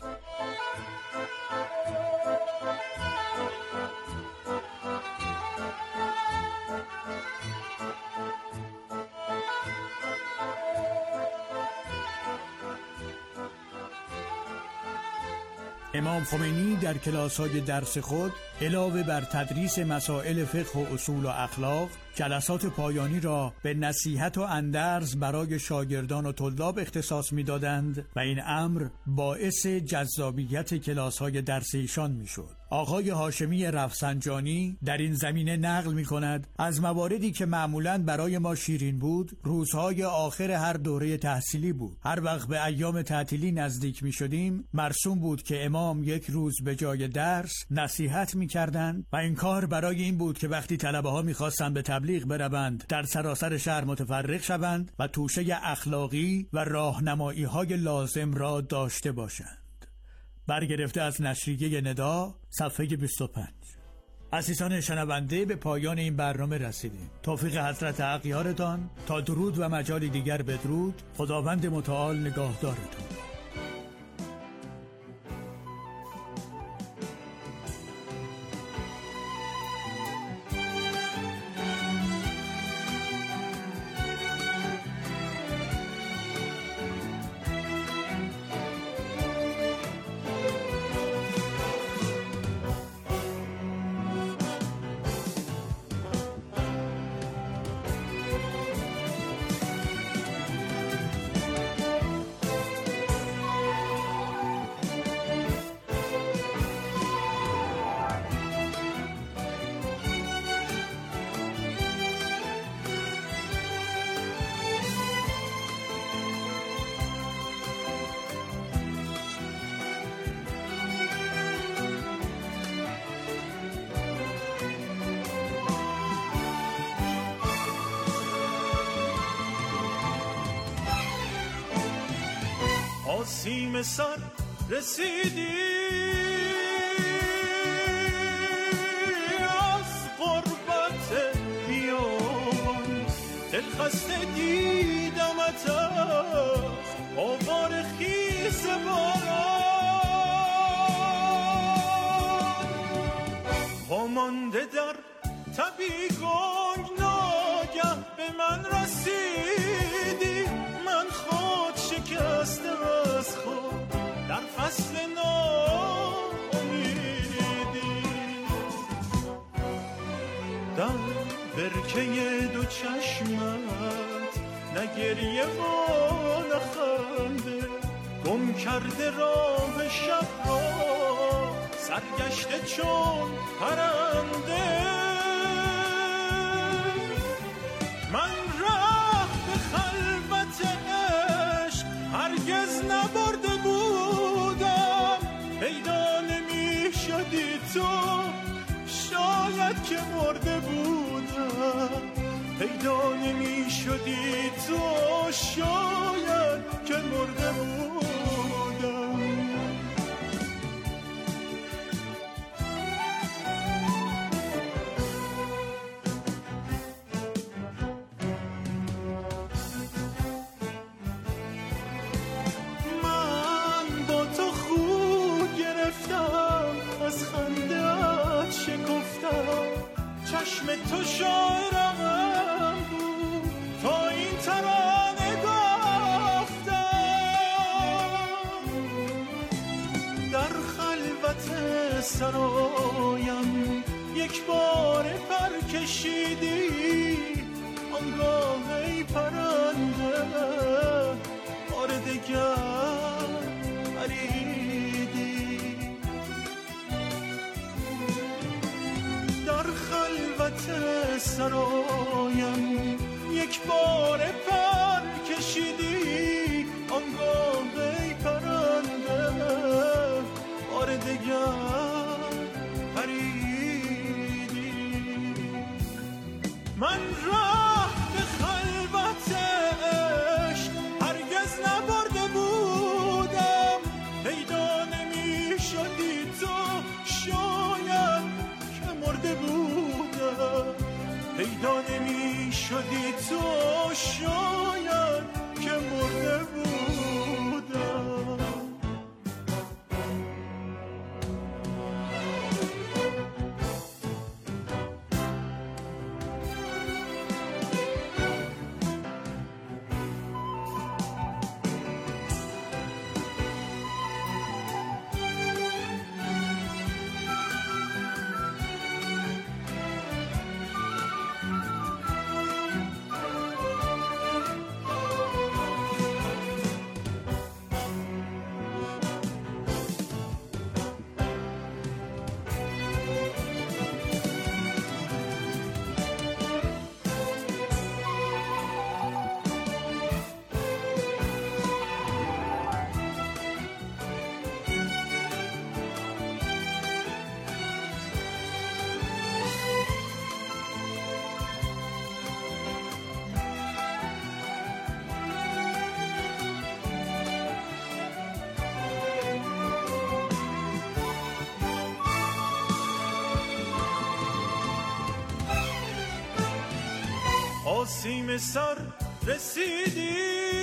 امام خمینی در کلاس‌های درس خود علاوه بر تدریس مسائل فقه و اصول و اخلاق جلسات پایانی را به نصیحت و اندرز برای شاگردان و طلاب اختصاص می‌دادند و این امر باعث جذابیت کلاس‌های درس ایشان می‌شد. آقای هاشمی رفسنجانی در این زمینه نقل می‌کند از مواردی که معمولاً برای ما شیرین بود، روزهای آخر هر دوره تحصیلی بود. هر وقت به ایام تعطیلی نزدیک می‌شدیم، مرسوم بود که امام یک روز به جای درس نصیحت می‌کردند و این کار برای این بود که وقتی طلبه‌ها می‌خواستند به تبلیغ بروند، در سراسر شهر متفرق شوند و توشه اخلاقی و راهنمایی‌های لازم را داشته باشند. برگرفته از نشریه ندا، صفحه 25. عزیزان شنونده، به پایان این برنامه رسیدیم. توفیق حضرت اغیارتان تا درود و مجال دیگر بدرود. خداوند متعال نگاهدارتان. آسیم سر رسیدی از غربت بیابان، دل خسته دیدمت از آوار خیز باران، وامانده در تبی گنگ ناگه به من رسیدی، من خود شکسته از خود در فصل ناامیدی، در برکه دو چشمت نه گریه و نه خنده، گم کرده راه شب را سرگشته چون پرنده، من راه به خلوت عشق هرگز نبرده بودم، پیدا نمی شدی تو شاید که مرده بودم، پیدا نمی شدی تو شاید که مرده بودم. چشم تو شاعرم بود تا این ترانه گفتم، در خلوت سرایم یک بار پر کشیدی، آنگاه ای پرنده بار دگر پریدی، در خلوت سرایم یک بار پر کشیدی، آنگاه ای پرنده بار دگر پریدی، من راه به خلوت عشق هرگز نبرده بودم، پیدا نمی شدی تو شاید که مرده بودم، پیدا نمی شدی تو شاید که مرده بودم. سیم سر رسیدی،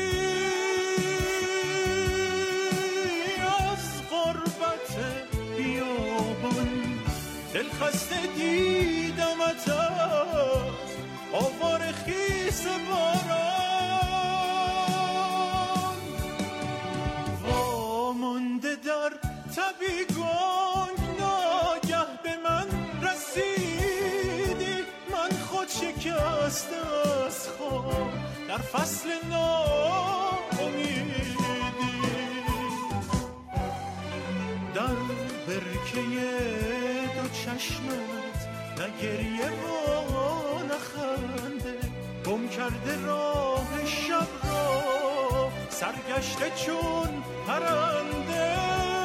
از غربت بیابان دل خسته دیدمت، از آوار خیس باران وامانده در تبیگان، ناگه به من رسیدی، من خود شکسته از خواب در فصل ناامیدی، در برکه دو چشمت نه گریه و نه خنده، گم کرده راه شب را سرگشته چون پرنده،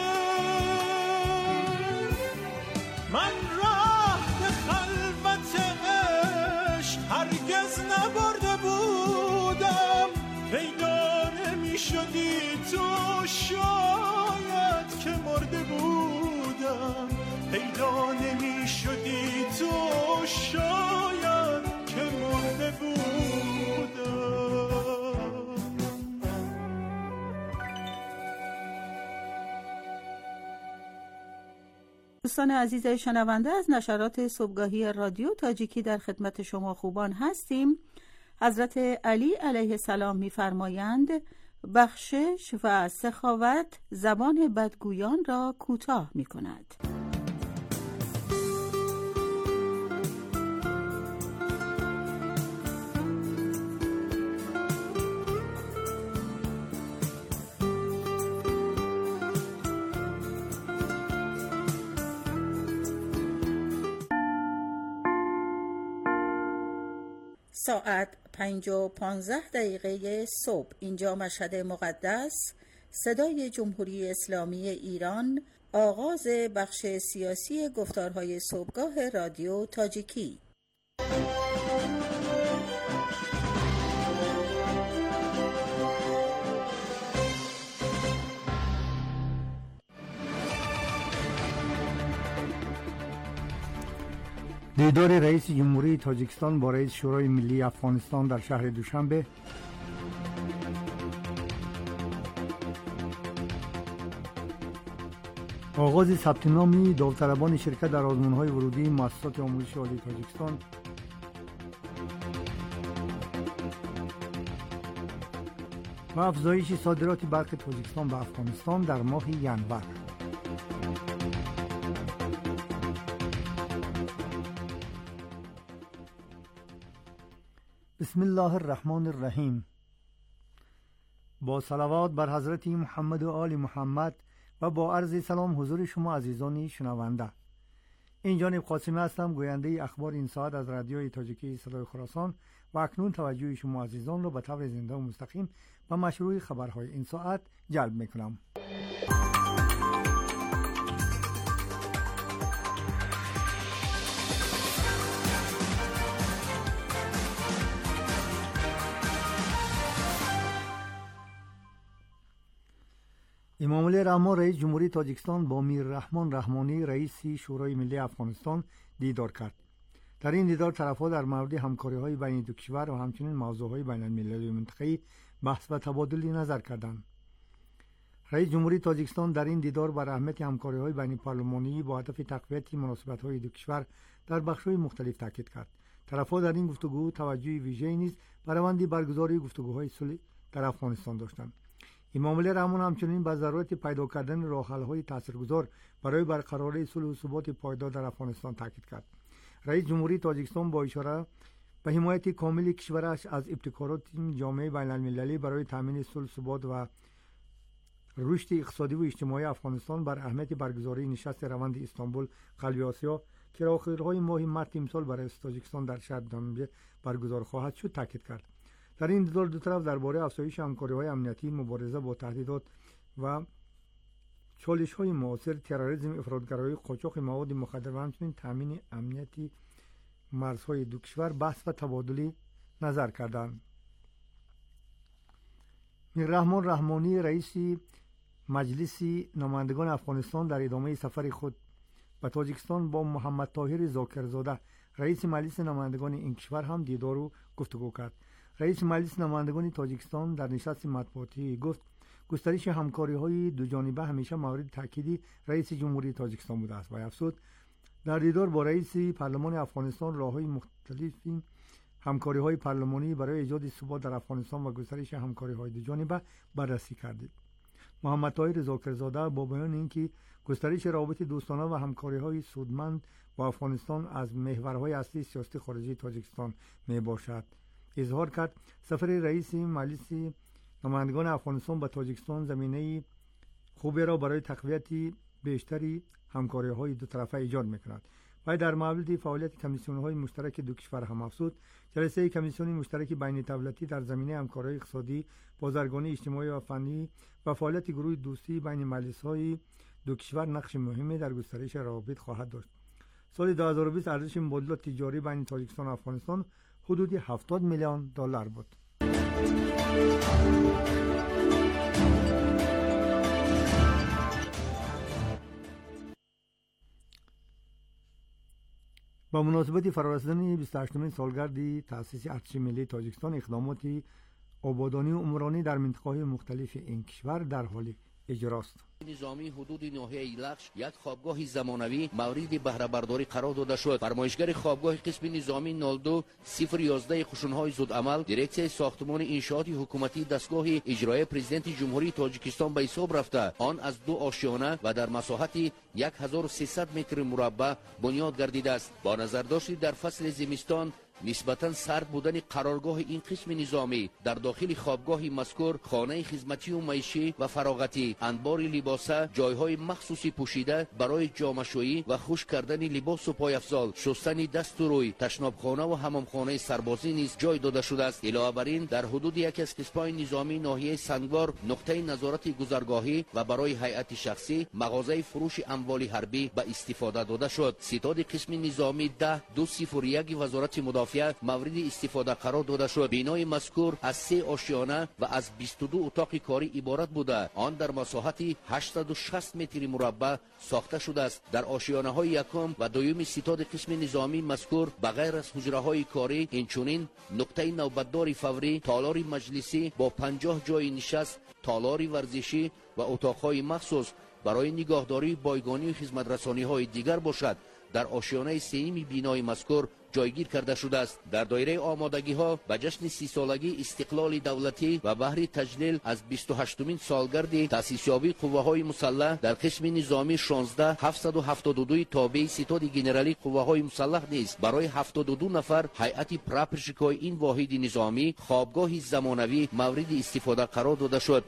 من راه به خلوت عشق هرگز نبرده بودم، پیدا نمی شدی تو شاید که مرده بودم، پیدا نمی شدی تو شاید که مرده بودم. دوستان عزیز شنونده، از نشرات صبحگاهی رادیو تاجیکی در خدمت شما خوبان هستیم. حضرت علی علیه السلام می‌فرمایند بخشش و سخاوت زبان بدگویان را کوتاه می‌کند. ساعت 5:15 صبح اینجا مشهد مقدس، صدای جمهوری اسلامی ایران، آغاز بخش سیاسی گفتارهای صبحگاه رادیو تاجیکی. دیدار رئیس جمهوری تاجیکستان با رئیس شورای ملی افغانستان در شهر دوشنبه، آغاز ثبت نام داوطلبان شرکت در آزمون‌های ورودی مؤسسات آموزش عالی تاجیکستان، و افزایش صادرات برق تاجیکستان به افغانستان در ماه ینور. بسم الله الرحمن الرحیم. با صلوات بر حضرت محمد و آل محمد و با عرض سلام حضور شما عزیزان شنونده. این جانب قاسمی هستم، گوینده اخبار این ساعت از رادیوی تاجیکی صدای خراسان، و اکنون توجه شما عزیزان را به طور زنده و مستقیم و مشروع خبرهای این ساعت جلب میکنم. امامعلی رحمان رئیس جمهوری تاجیکستان با میر رحمان رحمانی رئیس شورای ملی افغانستان دیدار کرد. در این دیدار طرف‌ها در مورد همکاری‌های بین دو کشور و همچنین موضوع‌های بین‌المللی و منطقه‌ای بحث و تبادل نظر کردند. رئیس جمهوری تاجیکستان در این دیدار بر اهمیت همکاری‌های بین پارلمانی با هدف تقویت مناسبت‌های دو کشور در بخش‌های مختلف تاکید کرد. طرف‌ها در این گفتگو توجه ویژه‌ای نیز بر روند برگزاری گفتگوهای صلح در افغانستان داشتند. امامعلی رحمان همچنین به ضرورت پیدا کردن راه‌حل‌های تاثیرگذار برای برقراری صلح و ثبات پایدار در افغانستان تاکید کرد. رئیس جمهوری تاجیکستان با اشاره به حمایت کامل کشورش از ابتکارات جامعه بین‌المللی برای تامین صلح، ثبات و رشد اقتصادی و اجتماعی افغانستان بر اهمیت برگزاری نشست روند استانبول قلب آسیا که آخرهای ماه مارس امسال برای تاجیکستان در شهر دوشنبه برگزار خواهد شد تاکید کرد. در این دیدار دو طرف درباره افزایش همکاری‌های امنیتی، مبارزه با تهدیدات و چالش‌های معاصر، تروریسم، افراطگرایی، قاچاق مواد مخدر و همچنین تامین امنیتی مرزهای دو کشور بحث و تبادل نظر کردند. میر رحمان رحمانی رئیس مجلس نمایندگان افغانستان در ادامه سفر خود به تاجیکستان با محمد طاهر ذاکرزاده رئیس مجلس نمایندگان این کشور هم دیدار و گفتگو کرد. رئیس مجلس نمایندگان تاجیکستان در نشست مطبوعاتی گفت گسترش همکاری‌های دو جانبه همیشه مورد تاکید رئیس جمهوری تاجیکستان بوده است و افزود در دیدار با رئیس پارلمان افغانستان راه‌های مختلفی همکاری‌های پارلمانی برای ایجاد ثبات در افغانستان و گسترش همکاری‌های دو جانبه بررسی کرد. محمد طاهر ذاکرزاده با بیان اینکه گسترش روابط دوستانه و همکاری‌های سودمند با افغانستان از محورهای اصلی سیاست خارجی تاجیکستان میباشد اظهار کرد سفر رئیس مجلس نمایندگان افغانستان به تاجیکستان زمینه خوبی را برای تقویت بیشتری همکاری‌های دو طرفه ایجاد می‌کند. و در مورد فعالیت کمیسیون‌های مشترک دو کشور هم افزود جلسه کمیسیون مشترک بین دولتی در زمینه همکاری اقتصادی، بازرگانی اجتماعی و فنی و فعالیت گروه دوستی بین مجلس‌های دو کشور نقش مهمی در گسترش روابط خواهد داشت. سال 2020 ارزش مبادلات تجاری بین تاجیکستان و افغانستان حدود 70 میلیون دلار بود. با مناسبت فرارسیدن 28مین سالگرد تأسیس ارتش ملی تاجیکستان اقدامات آبادانی و عمرانی در منطقه‌های مختلف این کشور در حال اجراست. نظامی حدود ناحیه ایلخش یک خوابگاه زمانوی مورد بهره برداری قرار داده شد. فرمایشگر خوابگاه قسم نظامی 02-011 خشون‌های زودعمل دیرکسیون ساختمان انشاءات حکومتی دستگاه اجرایی پرزیدنت جمهوری تاجیکستان به حساب رفته. آن از 2 آشیانه و در مساحت 1300 متر مربع بنیاد گردیده است. با نظر داشت در فصل زمستان نسبتاً سرد بودن قرارگاه این قسم نظامی در داخل خوابگاه مذکور خانه خدمتی و معیشی و فراغتی، انبار لباسه، جایهای مخصوصی پوشیده برای جامه‌شویی و خشک کردن لباس و پایافزال، شستن دست و روی، تشنابخانه و حمامخانه سربازی نیز جای داده شده است. علاوه بر این در حدود یک از قسمت‌های نظامی ناحیه سنگوار نقطه نظارت گذرگاهی و برای هیئت شخصی مغازه فروش اموال حربی به استفاده داده شد. ستاد قسم نظامی 10-201 وزارت مدافعت مورد استفاده قرار داده شد. بینای مذکور از 3 آشیانه و از 22 اتاق کاری عبارت بوده. آن در مساحت 860 متر مربع ساخته شده است. در آشیانه های یکم و دوم ستاد قسم نظامی مذکور بغیر از حجره های کاری اینچنین نقطه نوبتدار فوری، تالار مجلسی با 50 جای نشست، تالار ورزشی و اتاق های مخصوص برای نگهداری بایگانی و خدمت رسانی های دیگر باشد در آشیانه سه‌م بینای مذکور جایگیر کرده شده است. در دایره آمادگی ها به جشن 30 سالگی استقلال دولتی و بهر تجلیل از 28مین سالگرد تأسیس یابی قوه‌های مسلح در قسم نظامی 16772 تابع ستاد گنرالی قوه‌های مسلح نیز برای 72 نفر هیئت پراپرشکای این واحد نظامی خوابگاه زمانوی مورد استفاده قرار داده شد.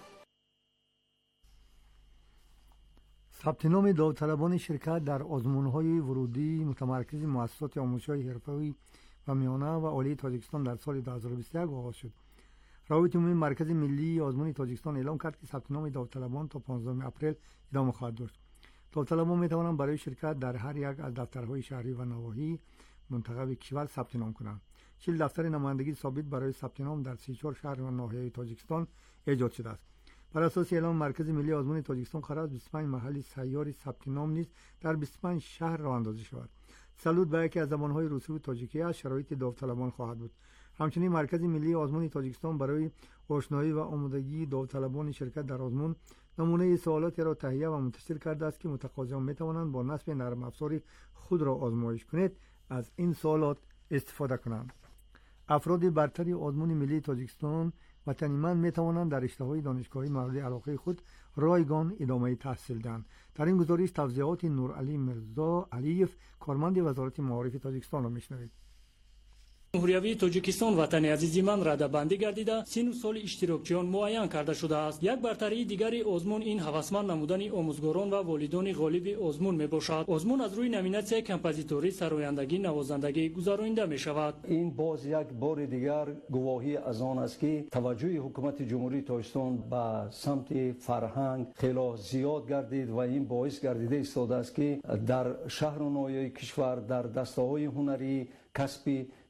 ثبت نام داوطلبان شرکت در آزمون‌های ورودی متمرکز مؤسسات آموزشی حرفه‌ای و میانه و عالی تاجیکستان در سال 2021 آغاز شد. روابط عمومی مرکز ملی آزمون تاجیکستان اعلام کرد که ثبت نام داوطلبان تا 15 اپریل ادامه خواهد داشت. داوطلبان می‌توانند برای شرکت در هر یک از دفترهای شهری و نواحی منتخب کشور ثبت نام کنند. 40 دفتر نمایندگی ثابت برای ثبت نام در 34 شهر و ناحیه تاجیکستان ایجاد شده است. بر اساس اعلام مرکز ملی آزمون تاجیکستان قرار است 25 محل سیار ثبت نام نیز در 25 شهر راه اندازی شود. سلوت به یکی از زبان‌های روسی و تاجیکی از شرایط داوطلبان خواهد بود. همچنین مرکز ملی آزمون تاجیکستان برای آشنایی و آمادگی داوطلبان شرکت در آزمون نمونه سوالاتی را تهیه و منتشر کرده است که متقاضیان می‌توانند با نصب نرم افزار خود را آزمایش کنید از این سوالات استفاده کنند. افراد برتر آزمون ملی تاجیکستان وطنی‌مند می‌توانند در رشته‌های دانشگاهی مورد علاقه خود رایگان ادامه تحصیل دهند. در این گزارش توضیحات نورعلی مرزا علیف کارمند وزارت معارف تاجیکستان را می‌شنوید. جمهوری تاجیکستان وطن عزیزی من ردبندی گردیده سن و سال اشتراکچیان معین کرده شده است. یک برتری دیگری آزمون این هوسمند نمودن آموزگاران و والدان غالب آزمون میباشد. آزمون از روی نامیناسیون کمپوزیتوری، سرآیندگی، نوازندگی گذرانده می شود. این باز یک بار دیگر گواهی از آن است که توجه حکومت جمهوری تاجیکستان به سمت فرهنگ خیلی زیاد گردید و این باعث گردیده ایستاده است که در شهر و ناحیه کشور در دسته‌های هنری، کسبی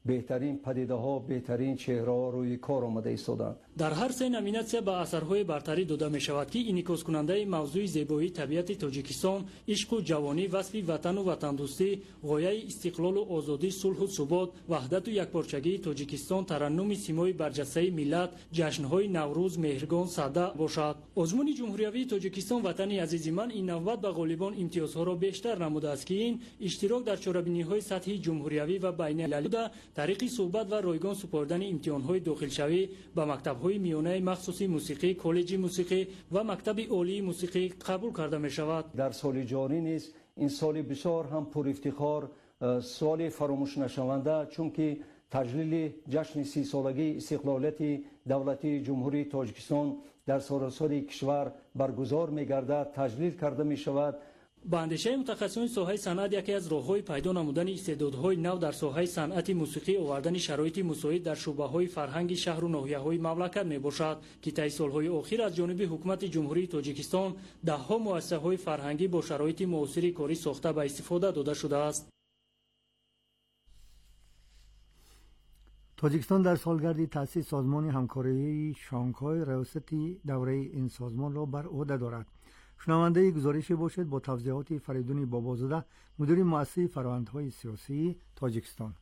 بهترین پدیده ها، بهترین چهره ها روی کار آمده ایستادند. در هر سه نامیناسیا به اثرهای برتری داده می شود که انعکاس کننده موضوع زیبایی طبیعت تاجیکستان، عشق و جوانی، وصف وطن و وطن دوستی، غایه استقلال و آزادی، صلح و ثبات، وحدت و یکپارچگی تاجیکستان، ترنم سیمای برجسته ملت، جشن‌های نوروز، مهرگان، سده باشد. آزمون جمهوری تاجیکستان وطن عزیز من این نوبت به غالبان امتیازها را بیشتر نموده است که این اشتراک در چاره‌بینی‌های سطحی جمهوری و بین‌المللی بوده، طریق صحبت و رایگان سپردن امتحان‌های داخلشوی به مکتب‌های میانه مخصوصی موسیقی، کالج موسیقی و مکتب عالی موسیقی قبول کرده می‌شود. در سال جاری نیز این سال بسیار هم پر افتخار، سال فراموش نشونده، چون که تجلیل جشن 30 سالگی استقلالیت دولتی جمهوری تاجیکستان در سراسر کشور برگزار می‌گردد، تجلیل کرده می‌شود. با اندیشه متخصصان ساحه صنعت یکی از راه‌های پیدا نمودن استعدادهای نو در ساحه صنعت موسیقی آوردن شرایط مساعد در شعبه‌های فرهنگی شهر و ناحیه‌های مملکت میباشد که طی سال‌های اخیر از جانب حکومت جمهوری تاجیکستان ده‌ها مؤسسه‌های فرهنگی با شرایط معاصر کاری ساخته به استفاده داده شده است. تاجیکستان در سالگرد تأسیس سازمان همکاری شانگهای ریاست دوره این سازمان را بر عهده دارد. شنونده گزارشی باشد با توضیحات فریدون بابازاده، مدیر مؤسسه فرآیندهای سیاسی تاجیکستان.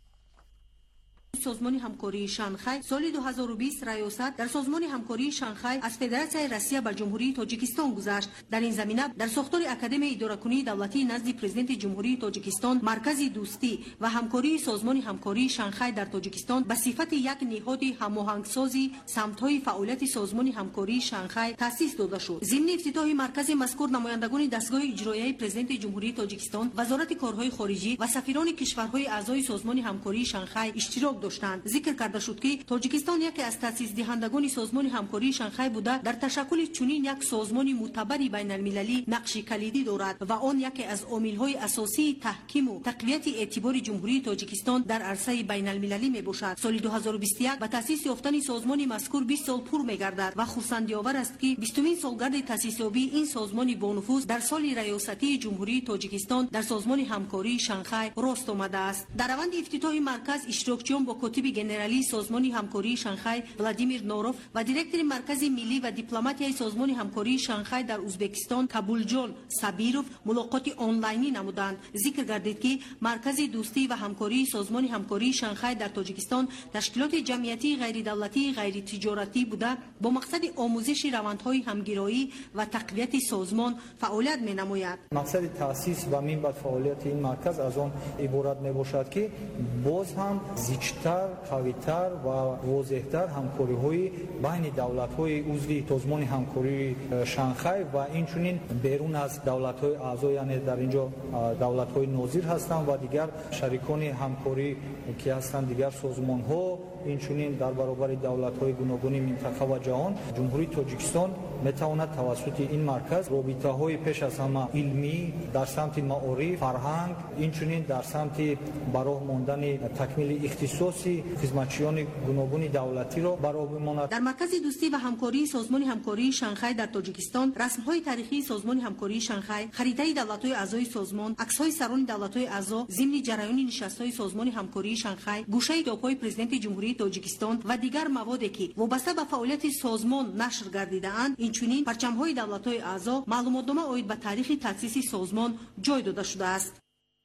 سازمان همکاری شانگهای سال 2020 ریاست در سازمان همکاری شانگهای از فدراسیای روسیه به جمهوری تاجیکستان گذشت. در این زمینه در ساختار اکادمی اداره کنی دولتی نزد پرزیدنت جمهوری تاجیکستان مرکز دوستی و همکاری سازمان همکاری شانگهای در تاجیکستان به صفت یک نهاد هماهنگسازی سمت‌های فعالیت سازمان همکاری شانگهای تأسیس داده شد. ضمن افتتاح مرکز مذکور نمایندگان دستگاه اجرایی پرزیدنت جمهوری تاجیکستان، وزارت کارهای خارجی و سفیران کشورهای اعضای سازمان همکاری شانگهای اشتراک داشتند. ذکر کرده شد که تاجیکستان یکی از تأسیس دهندگان سازمان همکاری شانگهای بوده، در تشکل چنین یک سازمان معتبر بین المللی نقش کلیدی دارد و آن یکی از عامل‌های اساسی تحکیم و تقویت اعتبار جمهوری تاجیکستان در عرصه بین المللی می باشد. سال 2021 به تأسیس یافتن سازمان مذکور 20 سال پر می گردد و خرسندی آور است که 20مین سالگرد تأسیس یابی این سازمان با نفوذ در سال ریاستی جمهوری تاجیکستان در سازمان همکاری شانگهای راست آمده است. در روند افتتاح مرکز اشتراکچیان با کاتب گنرالی سازمان همکاری شانگهای ولادیمیر نوروف و دیرکتور مرکز ملی و دیپلماتیای سازمان همکاری شانگهای در ازبکستان کابولجان سابیروف ملاقات آنلاینی نمودند. ذکر گردید که مرکز دوستی و همکاری سازمان همکاری شانگهای در تاجیکستان تشکیلات جمعیتی غیر دولتی غیر تجارتی بوده با مقصد آموزش روندهای همگرایی و تقویت سازمان فعالیت می نماید. مقصد تأسیس و من بعد فعالیت این مرکز از آن عبارت می باشد که باز هم زیچتر، قویتر و واضحتر همکاری های بین دولت های عضو سازمان همکاری شانگهای و اینچنین بیرون از دولت های اعضا، یعنی در اینجا دولت های ناظر هستند و دیگر شریکان همکاری که هستند، دیگر سازمان ها، اینچنین در برابر دولت های گوناگون منطقه و جهان. جمهوری تاجیکستان میتواند توسط این مرکز رابطه های پیش از همه علمی در سمت معارف، فرهنگ، اینچنین در سمت براه ماندن تکمیل اختصاصی خدمتچیان گوناگون دولتی را براه بماند. در مرکز دوستی و همکاری سازمان همکاری شانگهای در تاجیکستان رسم‌های تاریخی سازمان همکاری شانگهای، خریدای دولت‌های اعضای سازمان، عکس‌های سران دولت‌های اعضا ضمن جریان نشست‌های سازمان همکاری شانگهای، گوشه کتاب‌های پرزیدنت جمهوری تاجیکستان و دیگر موادی که وابسته به فعالیت سازمان نشر گردیده‌اند، اینچنین پرچم‌های دولت‌های اعضا، معلوماتنامه عاید به تاریخ تأسیس سازمان جای داده شده است.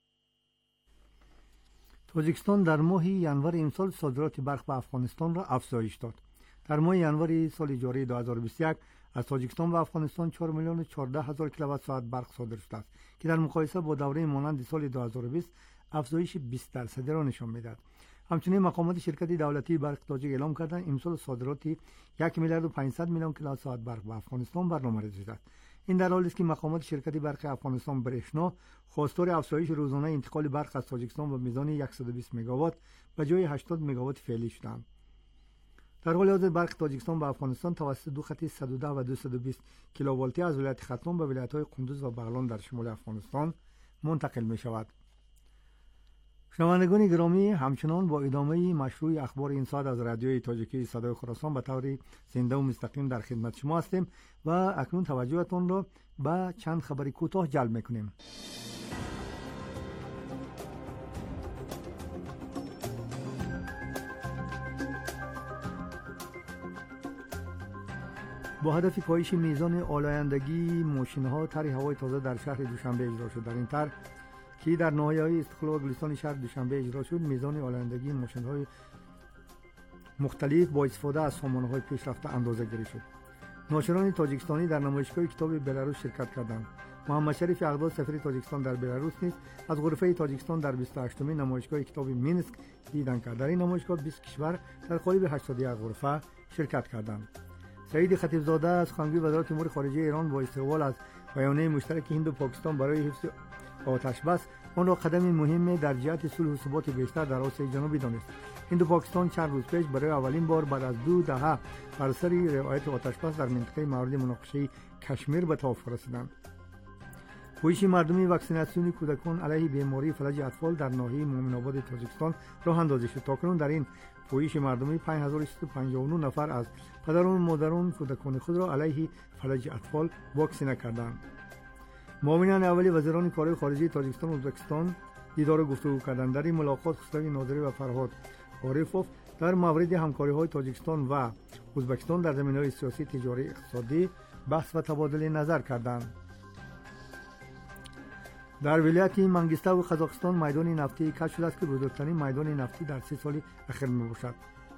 تاجیکستان در ماه ینور امسال صادرات برق به افغانستان را افزایش داد. در ماه ینور سال جاری 2021 از تاجیکستان به افغانستان 4,14,000 کیلووات ساعت برق صادر شده است که در مقایسه با دوره مانند سال 2020 افزایش 20% را نشان می‌دهد. همچنین مقامات شرکت دولتی برق تاجیک اعلام کردند امسال صادرات 1,500,000,000 کیلووات ساعت برق به افغانستان برنامه‌ریزی شده است. این در حالی است که مقامات شرکت برق افغانستان برشنا خواستار افزایش روزانه انتقال برق از تاجیکستان به میزان 120 مگاوات به جای 80 مگاوات فعلی شدند. در حال حاضر برق تاجیکستان به افغانستان توسط دو خط 110 و 220 کیلوولتی از ولایت ختلان به ولایت‌های قندوز و بغلان در شمال افغانستان منتقل می‌شود. شنوندگان گرامی، همچنان با ادامه مشروع اخبار این ساعت از رادیوی تاجیکی صدای خراسان به طور زنده و مستقیم در خدمت شما هستیم و اکنون توجهتان را به چند خبر کوتاه جلب می‌کنیم. با هدف کاهش میزان آلایندگی ماشین‌ها طرح هوای تازه در شهر دوشنبه اجرا شد. در این طرح که در ناحیه‌های استقلال و گلستان شهر دوشنبه اجرا شد، میزان آلایندگی ماشین‌های مختلف با استفاده از سامانه‌های پیشرفته اندازه‌گیری شد. ناشران تاجیکستانی در نمایشگاه کتاب بلاروس شرکت کردند. محمد شریف اقداد سفیر تاجیکستان در بلاروس نیز از غرفه تاجیکستان در 28مین نمایشگاه کتاب مینسک دیدن کرد. در این نمایشگاه 20 کشور در قالب 81 غرفه شرکت کردند. سعید خطیبزاده سخنگوی وزارت امور خارجه ایران با استقبال از بیانیه مشترک هند و پاکستان برای حفظ آتش بس آن را قدم مهم در جهت صلح و ثبات بیشتر در آسیای جنوبی دانست. هند و پاکستان چند روز پیش برای اولین بار بعد از 2 دهه بر سر رعایت آتش بس در منطقه مورد مناقشه کشمیر به توافق رسیدند. پویش مردمی واکسیناسیون کودکان علیه بیماری فلج اطفال در ناحیه مومن آباد تاجیکستان راه اندازی شد. تاکنون در این پویش مردمی 5359 نفر از پدران و مادران کودکان خود را علیه فلج اطفال واکسینه کردند. معاونین اول وزیران کارهای خارجه تاجیکستان و ازبکستان دیدار و گفتگو کردند. در این ملاقات خسروی ناظری و فرهاد عارفوف در مورد همکاری‌های تاجیکستان و ازبکستان در زمینه‌های سیاسی، تجاری، اقتصادی بحث و تبادل نظر کردند. در ولایت منگیستاو قزاقستان میدان نفتی کشف شده است که بزرگترین میدان نفتی در 3 سال اخیر میباشد.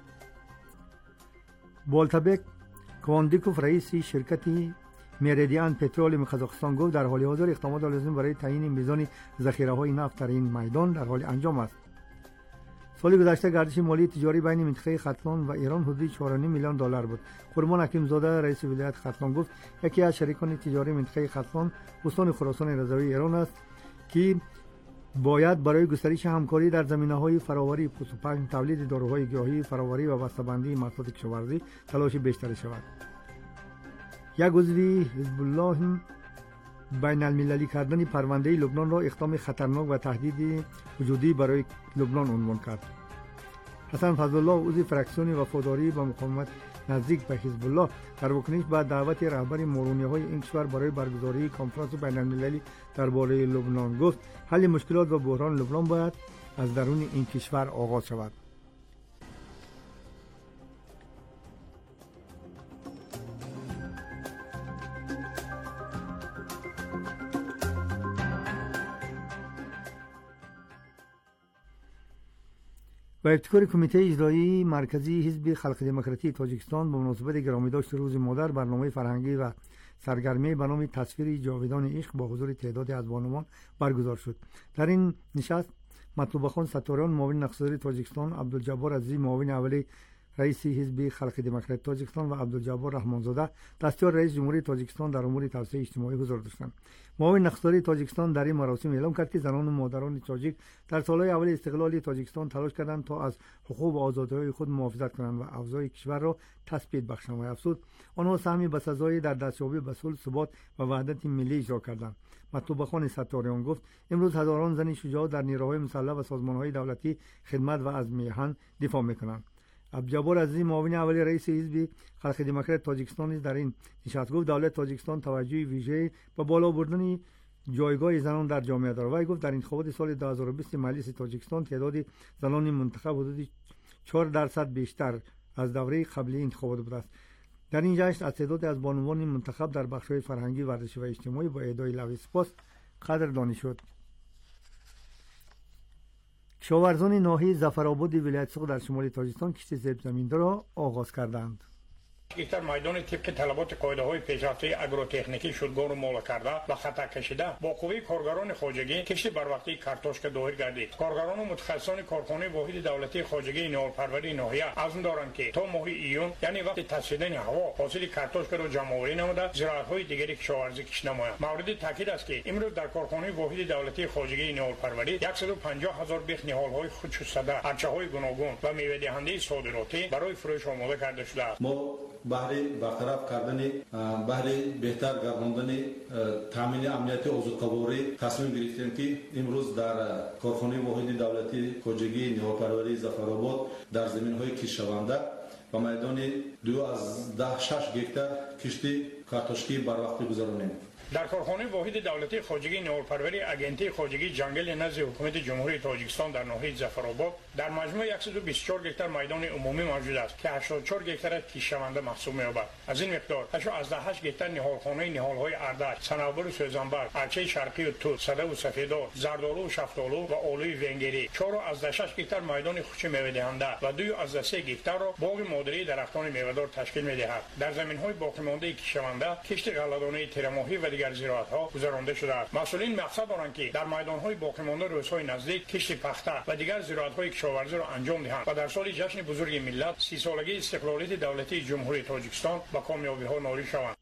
بالتبک کواندیکوف رئیس شرکت مریدیان پترولیم قزاقستان گفت در حال حاضر اقدامات لازم برای تعیین میزان ذخیره‌های نفت در این میدان در حال انجام است. سال گذشته گردش مالی تجاری بین منطقه ختلان و ایران حدود 4.5 میلیون دلار بود. قربان حکیمزاده رئیس ولایت ختلان گفت یکی از شریکان تجاری منطقه ختلان استان خراسان رضوی ایران است که باید برای گسترش همکاری در زمینه‌های فراوری پوست، تولید داروهای گیاهی، فراوری و بسته‌بندی محصولات کشاورزی تلاش بیشتری شود. یک عضو حزب الله بین المللی کردن پرونده لبنان را اقدام خطرناک و تهدید وجودی برای لبنان عنوان کرد. حسن فضلالله عضو فراکسیون وفاداری و مقاومت نزدیک به حزب الله در واکنش به دعوت رهبر مورونی‌های این کشور برای برگزاری کنفرانس بین المللی درباره لبنان گفت حل مشکلات و بحران لبنان باید از درون این کشور آغاز شود. و ابتکار کمیته اجرایی مرکزی حزب خلق دموکراتی تاجیکستان به مناسبت گرامیداشت روز مادر برنامه فرهنگی و سرگرمی به نام تصویر جاویدان عشق با حضور تعدادی از بانوان برگزار شد. در این نشست مطلوب خان ستاریان معاون نقشه‌داری تاجیکستان، عبدالجبار عزیزی معاون اول رئیس حزب خلق دموکراتی تاجیکستان و عبدالجبار رحمانزاده دستیار رئیس جمهوری تاجیکستان در امور توسعه اجتماعی حضور داشتند. معاون نقشه‌داری تاجیکستان در این مراسم اعلام کرد که زنان و مادران تاجیک در سالهای اول استقلال تاجیکستان تلاش کردند تا از حقوق و آزادی‌های خود محافظت کنند و اوضاع کشور را تثبیت بخشند و افزود آنها سهمی بسزایی در دستیابی به صلح، ثبات و وحدت ملی اجرا کردند. مطلوب خان ستاریان گفت امروز هزاران زن شجاع در نیروهای مسلح و سازمان‌های دولتی خدمت و از میهن دفاع می‌کنند. عبدالجبار عزیزی معاون اول رئیس حزب خلق دموکراتی تاجیکستان در این نشست گفت دولت تاجیکستان توجه ویژه به بالا بردن جایگاه زنان در جامعه دارد. وی گفت در انتخابات سال 2020 مجلس تاجیکستان تعداد زنان منتخب حدود 4% بیشتر از دوره قبلی انتخابات بوده است. در این جشن از تعداد از بانوان منتخب در بخش‌های فرهنگی، ورزشی و اجتماعی با اهدای لوح سپاس قدردانی شد. کشاورزان ناحیه ظفرآباد ولایت سوق در شمال تاجیکستان کشت زیرزمینی را آغاز کردند. در میدان طبق طلبات قاعده‌های پیشرفته اگروتکنیکی شدگان و مالا کرده و خطا کشیده با قوه کارگران خواجگی کشت بروقتی کارتوشک ظاهر گردید. کارگران و متخصصان کارخانه واحد دولتی خواجگی نهالپروری ناحیه عزم دارند که تا ماه ایون یعنی وقت تصفیه هوا حاصل کارتوشک را جمع‌آوری نموده زراعت‌های دیگری کشاورزی کش نمایند. مورد تاکید است که امروز در کارخانه واحد دولتی خواجگی نهالپروری 150,000 بیخ نهال‌های خودشسته، ارچه‌های گوناگون و میوه دهنده صادراتی برای فروش آماده کرده شده است. بهره برطرف کردن بهره بهتر گرداندن تامین امنیت آزادکاوی تصمیم گرفتیم که امروز در کارخانه واحد دولتی خواجگی نهالپروری ظفرآباد در زمین‌های کشاونده و میدان 2 از 10 6 گکتار کشتی کارتوشکی بر وقت گذرانیم. در کارخانه واحد دولتی خواجگی نهالپروری اگنتی خواجگی جنگل نزد حکومت جمهوری تاجیکستان در ناحیه ظفرآباد در مجموع 124 گکتار میدان عمومی موجود است که 84 گکتار کیشونده محسوب می‌یابد. از این مقدار 88 گکتار نهالخانه نهال‌های اردک، صنوبر و سوزنبر، ارچه شرقی و توت، صده و سفیدار، زردآلو و شفتالو و آلوی ونگری، 4.6 گکتار میدان خوچه میوه دهنده و 2.3 گکتار را باغ مادری درختان میوه‌دار تشکیل می‌دهد. در زمین‌های باقی مانده کیشونده کشت غله‌دانه تیرماهی و دیگر زراعت‌ها گذرانده شده است. مسئولین مقصد دارند که در میدان‌های باقی مانده روزهای نزدیک کشت پخته و دیگر زراعت‌های کشاورزی را انجام دهند و در سال جشن بزرگ ملت 30 سالگی استقلالیت دولتی جمهوری تاجیکستان با کامیابی‌ها نائل شوند.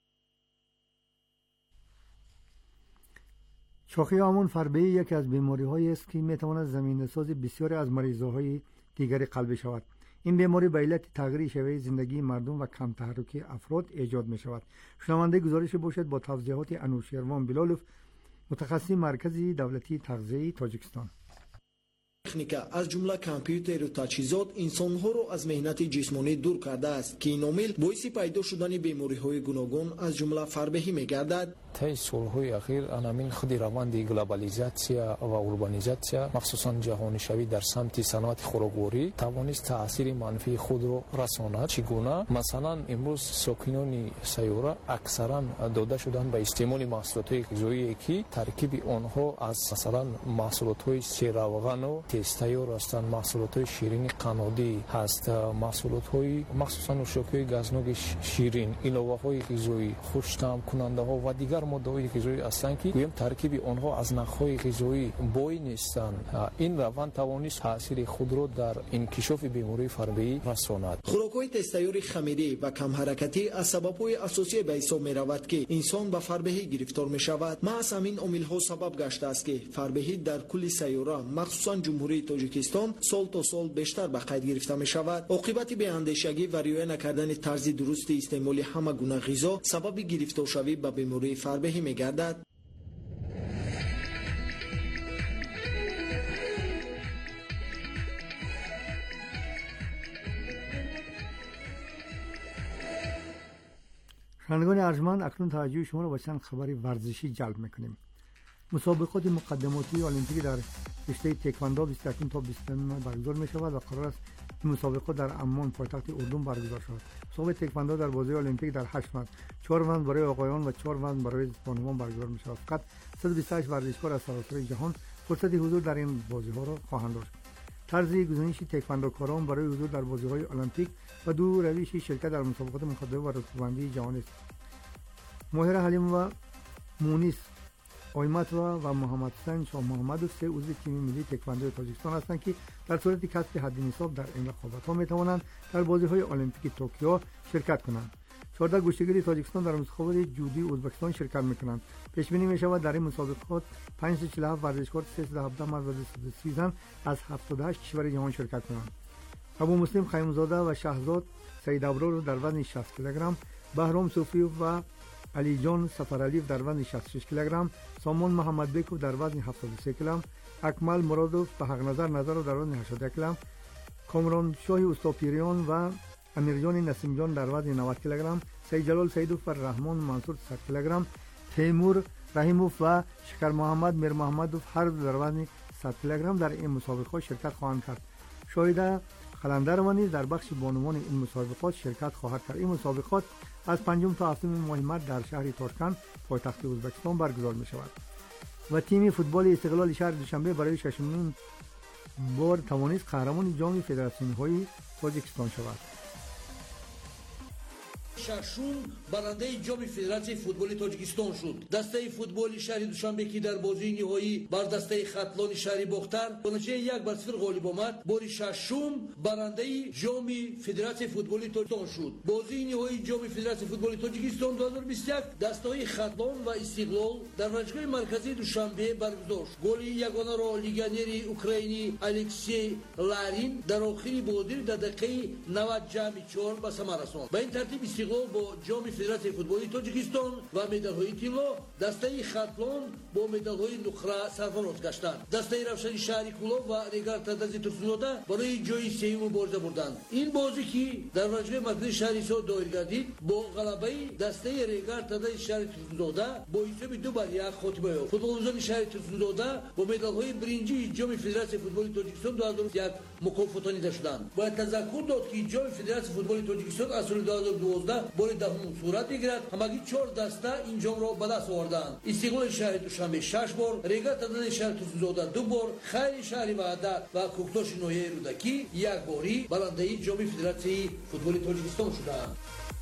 شاخه هامون فربه‌ای یکی از بیماری‌هایی است که می‌تواند زمینه‌ساز بسیاری از مریضی‌های دیگر قلبی شود. این بیماری به علت تغییر شیوه زندگی مردم و کم تحرک افراد ایجاد می‌شود. شنونده گزارش باشد با توضیحات انوشیروان بلالوف، متخصص مرکز دولتی تغذیه تاجیکستان. تکنیکا از جمله کامپیوتر و تجهیزات انسان‌ها را از مهنت جسمانی دور کرده است که این عامل باعث پیدا شدن بیماری‌های گوناگون از جمله فربهی می‌گردد. طی سال‌های اخیر انامین خود روند گلوبالیزاسیا و اوربانیزاسیا مخصوصاً جهانی‌شوی در سمت صنعت خوراکواری توانست تأثیر منفی خود را رساند. چگونه؟ مثلا امروز ساکنان سیاره اکثراً داده شدند به استعمال محصولات غذایی که ترکیب آنها از مثلا محصولات سیروغن و تستایور هستند، محصولات شیرین قنادی هست، محصولات مخصوصاً نوشاک‌های گازنوک شیرین، علاوه‌های غذایی، خوش‌طعم کننده‌ها و دیگر ماده‌های غذایی هستند که گویم ترکیب آنها از نخ‌های غذایی بوی نیستند. این روند توانست تأثیر خود را در انکشاف بیماری فربهی رساند. خوراک‌های تستایور خمیری و کم حرکتی از سبب‌های اساسی به حساب می‌رود که انسان به فربهی گرفتار می‌شود. محض همین عامل‌ها سبب گشته است که فربهی در کل سیاره مخصوصاً جمهوری تاجیکستان سال تا سال بیشتر به قید گرفته می‌شود. عاقبت بی‌اندیشگی و رعایت نکردن طرز درست استعمال همه گونه غذا سبب گرفتار شوی به بیماری فربهی می‌گردد. شنوندگان ارجمند، اکنون توجه شما را به چند خبر ورزشی جلب می‌کنیم. مسابقات مقدماتی المپیک در رشته تکواندو 21 تا 29 برگزار می‌شود و قرار است این مسابقات در عمان پایتخت اردن برگزار شود. مسابقات تکواندو در بازی المپیک در 8 ماه 4 روند برای آقایان و 4 روند برای بانوان برگزار می‌شود. فقط 128 ورزشکار از سراسر جهان فرصت حضور در این بازی‌ها را خواهند داشت. طرز گزینش تکواندوکاران برای حضور در بازی‌های المپیک و دو روش شرکت در مسابقات مقدمه و رتبه‌بندی جهانی است. ماهر حلیم و مونیس آیمت و محمد حسین شاه محمد و 3 عضو تیم ملی تکواندو تاجیکستان هستند که در صورت کسب حد نصاب در این رقابت‌ها می‌توانند در بازی‌های المپیک توکیو شرکت کنند. 14 گشتگیر تاجیکستان در مسابقات جودی ازبکستان شرکت می‌کنند. پیش بینی می‌شود در این مسابقات 547 ورزشکار، 317 مرد و 230 زن از 78 کشور جهان شرکت کنند. ابو مسلم خیمزاده و شهزاد سید ابرار در وزن 60 کیلوگرم، بهرام صوفی و علی جان سفرعلی در وزن 66 کیلوگرم، سامان محمد بیکو در وزن 73 کیلوگرم، اکمل مرادوف و حق نظر در وزن 81 کیلوگرم، کامران شاه استاپیریان و امیرجان نسیم جان در وزن 90 کیلوگرم، سید جلال سیدوف و رحمان منصور 100 کیلوگرم، تیمور رحیموف و شکر محمد میر محمدوف هر دو در وزن 100 کیلوگرم در این مسابقات شرکت خواهند کرد. شاهد قلندر و نیز در بخش بانوان این مسابقات شرکت خواهد کرد. این مسابقات از 5 تا 7 ماه مارس در شهر تاشکند پایتخت ازبکستان برگزار می شود و تیم فوتبال استقلال شهر دوشنبه برای 6مین بار توانست قهرمان جام فدراسیون‌های تاجیکستان شود. ششم برنده جام فدراسیون فوتبال تاجیکستان شد. دسته فوتبال شهر دوشنبه که در بازی نهایی بر دسته خطلان شهر باختر با نتیجه 1-0 غالب آمد، بار ششم برنده جام فدراسیون فوتبال تاجیکستان شد. بازی نهایی جام فدراسیون فوتبال تاجیکستان 2021 دسته خطلان و استقلال در ورزشگاه مرکزی دوشنبه برگزار شد. گل یگانه را لیگیونر اوکراینی الکسی لارین در آخری بازی در دقیقه 90 جمع 4 به ثمر رساند. به این ترتیب استقلال فутбол бо ҷоми федератсияи футболи тоҷикистон ва медалҳои тилло, дастаи хатлон бо медалҳои нуқра сарфароз гаштанд. дастаи равшани шаҳри кӯлоб ва регар тадази турсунзода барои ҷои сеюм мубориза бурданд. ин бозӣ ки дар ваҷҳои маркази шаҳри Исҳоқ доир гардид, бо ғалабаи дастаи регар тадази шаҳри турсунзода бо ҳисоби 2-1 хотима ёфт. футболбозони шаҳри турсунзода бо медалҳои биринҷии ҷоми федератсияи футболи тоҷикистон 2001 мукофотонида шуданд. бояд тазаккур дод ки ҷоми федератсияи футболи тоҷикистон аз соли 2012 бори даҳум сурат мегирад. ҳамагӣ 4 даста ин ҷомро ба даст оварданд. истиқлоли шаҳри душанбе 6 бор, регар тадази шаҳри турсунзода 2 бор, хайри шаҳри ваҳдат ва кӯктоши ноҳияи рӯдакӣ 1 бори баландаи ҷоми федератсияи футболи тоҷикистон шуданд.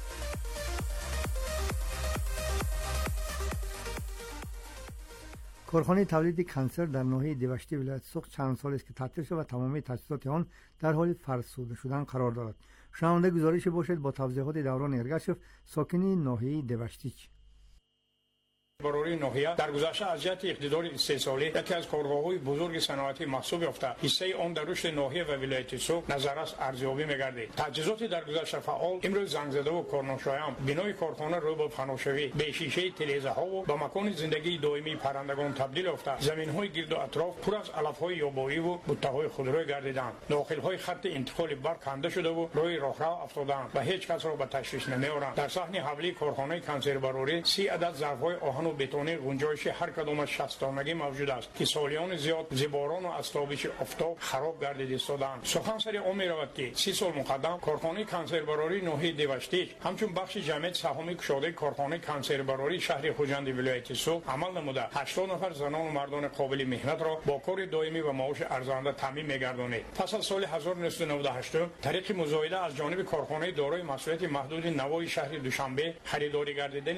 کارخانه تولید کنسر در ناحیه دیوشتی ولایت سوق چند سال است که تعطیل شده و تمامی تجهیزات آن در حال فرسوده شدن قرار دارد. شنونده گزارش باشد با توضیحات دوران ارگشف ساکنی ناحیه دیوشتی. برای ناحیه در گذشته از جهت اقتدار استحصالی یکی از کارگاه‌های بزرگ صنعتی محسوب یافته، حصه آن در رشد ناحیه و ولایت سوق نظر است ارزیابی می‌گردد. تجهیزات در گذشته فعال، امروز زنگ زده و کارناشایان بنای کارخانه رو به فناشوی به شیشه تله‌ها و به مکان زندگی دائمی پرندگان تبدیل یافته. زمین‌های گرد و اطراف پر از علف‌های یابایی و بوته‌های خودرو گردیدند. داخل‌های خط انتقال برق کنده شده و روی راهرو افتادند و هیچ کس را به تشویش نمی‌آورند. در صحن حولی کارخانه کنسربراری 30 عدد ظرف‌های آهن و بتونی گنجایش هر کدام از 60 تانگی موجود است که سالیان زیاد ز باران و از تابش آفتاب خراب گردیده ایستادند. سخن سری آن می‌رود که 30 سال مقدم کارخانه کنسربراری ناحیه دیوشتی همچون بخش جامع سهامی گشاده کارخانه کنسربراری شهر خوجند ولایت سوق عمل نموده 80 نفر زنان و مردان قابل مهنت را با کار دائمی و معاش ارزنده تامین می‌گرداند. پس از سال 1998 طریق مزایده از جانب کارخانه دارای مسئولیت محدود نوای شهر دوشنبه خریداری گردیدن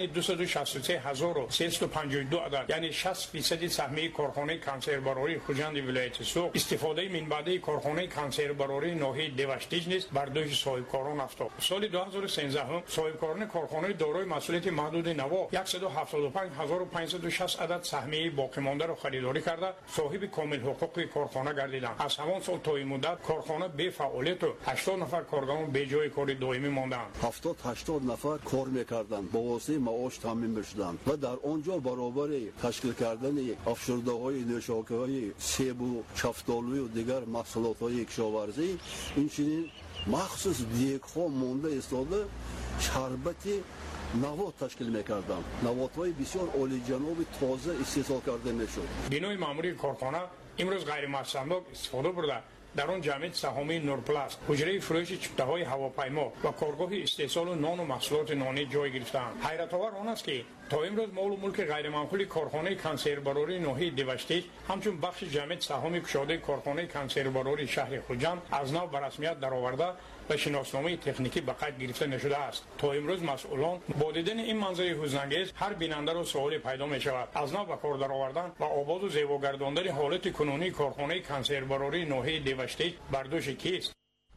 263352 عدد یعنی 60% سهمیه کارخانه کنسربراری خوجند ولایت سوق استفاده منبعی کارخانه کنسربراری ناحیه دیوشتی نیز بر دوش صاحبکاران افتاد. سال 2013 صاحبکاران کارخانه دارای مسئولیت محدود نوا 175560 عدد سهمیه باقی مانده را خریداری کرده صاحب کامل حقوق کارخانه گردیدند. از همان سال تا این مدت کارخانه بی فعالیت و 80 نفر کارگران به جای کار دائمی ماندند. 70-80 نفر کار می‌کردند با واسطه معاش تامین می‌شدند و در آنجا برابر تشکیل کردن افشرده‌های نوشاکه‌های سیب و شفتالو و دیگر محصولات‌های کشاورزی این چنین مخصوص دیگ‌ها مانده ایستاده شربت نوات تشکیل می‌کردند. نوات‌های بسیار عالی‌جناب تازه استحصال کرده می‌شد. بنای مأموری کارخانه امروز غیر مصندوق استفاده برده در آن جمعیت سهامی نورپلاست، حجره فروش چپته‌های هواپیما و کارگاه استحصال نان و محصولات نانی جای گرفتند. حیرت آور آن است که تا امروز مال و ملک غیر منقول کارخانه کنسربراری ناحیه دیوشتی همچون بخش جمعیت سهامی گشاده کارخانه کنسربراری شهر خوجند از نو به رسمیت درآورده و شناسنامه تکنیکی به قید گرفته نشده است. تا امروز مسئولان با دیدن این منظره حزن‌انگیز هر بیننده را سوال پیدا می شود. از نو به کار درآوردن و آباد و زیباگرداندن حالت کنونی کارخانه کنسربراری ناحیه دیوشتی بر دوش کیست؟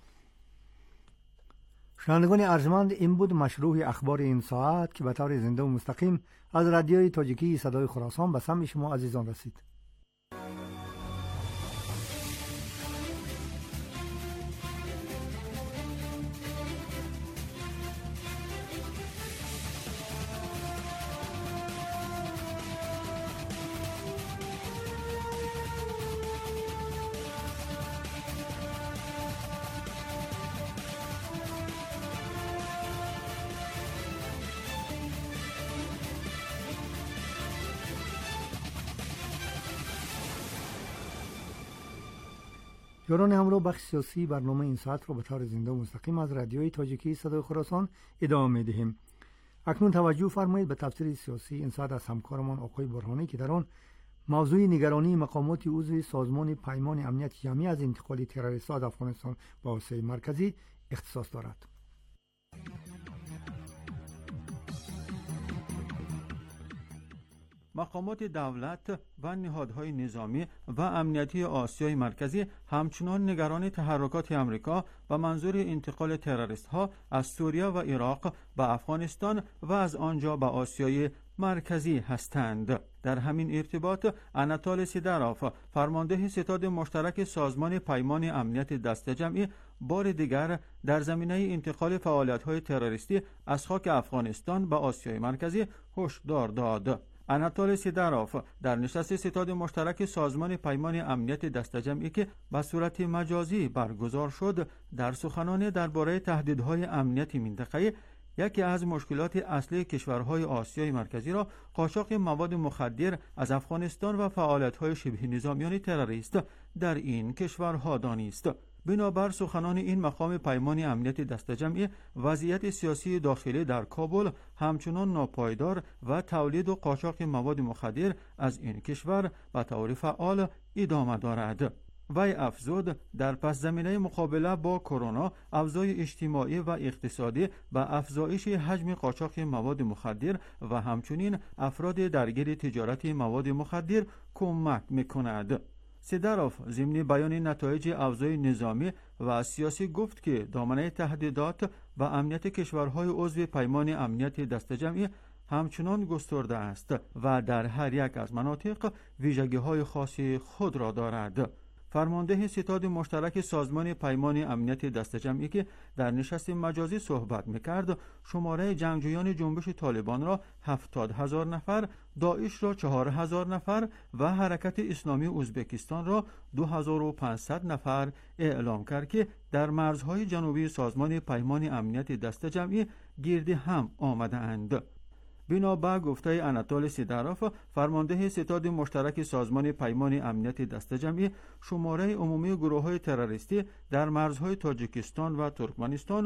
شنوندگان ارجمند، این بود مشروع اخبار این ساعت که به طور زنده و مستقیم از رادیوی تاجیکی صدای خراسان به سمع شما عزیزان رسید. یاران همراه بخش سیاسی برنامه این ساعت رو به طور زنده و مستقیم از رادیوی تاجیکی صدای خراسان ادامه می‌دهیم. اکنون توجه فرمایید به تفسیر سیاسی این ساعت از همکارمان آقای برهانی که در آن موضوع نگرانی مقامات عضو سازمان پیمان امنیت جمعی از انتقال تروریست‌ها از افغانستان به آسیای مرکزی اختصاص دارد. مقامات دولت و نهادهای نظامی و امنیتی آسیای مرکزی همچنان نگران تحرکات آمریکا و منظور انتقال تروریست‌ها از سوریه و عراق به افغانستان و از آنجا به آسیای مرکزی هستند. در همین ارتباط اناتول سیداروف، فرمانده ستاد مشترک سازمان پیمان امنیت دست جمعی، بار دیگر در زمینه انتقال فعالیت‌های تروریستی از خاک افغانستان به آسیای مرکزی هشدار داد. اناتول سیداروف در نشست ستاد مشترک سازمان پیمان امنیت دست جمعی که به صورت مجازی برگزار شد، در سخنان درباره تهدیدهای امنیت منطقه‌ای، یکی از مشکلات اصلی کشورهای آسیای مرکزی را قاچاق مواد مخدر از افغانستان و فعالیت‌های شبه نظامیان تروریست در این کشورها دانست. بنابر سخنان این مقام پیمان امنیت دست جمعی، وضعیت سیاسی داخلی در کابل همچنان ناپایدار و تولید و قاچاق مواد مخدر از این کشور به طور فعال ادامه دارد. وی افزود در پس زمینه مقابله با کرونا، افزای اجتماعی و اقتصادی به افزایش حجم قاچاق مواد مخدر و همچنین افراد درگیر تجارت مواد مخدر کمک می‌کند. سیداروف ضمن بیان نتایج افزای نظامی و سیاسی گفت که دامنه تهدیدات و امنیت کشورهای عضو پیمان امنیت دست جمعی همچنان گسترده است و در هر یک از مناطق ویژگی‌های خاص خود را دارد. فرمانده ستاد مشترک سازمان پیمان امنیت دست جمعی که در نشست مجازی صحبت می‌کرد، شماره جنگجویان جنبش طالبان را 70,000 نفر، داعش را 4,000 نفر و حرکت اسلامی ازبکستان را 2,500 نفر اعلام کرد که در مرزهای جنوبی سازمان پیمان امنیت دست جمعی گرد هم آمده اند. بنابر گفته اناتول سیداروف، فرمانده ستاد مشترک سازمان پیمان امنیت دست جمعی، شماره عمومی گروه‌های تروریستی در مرزهای تاجیکستان و ترکمنستان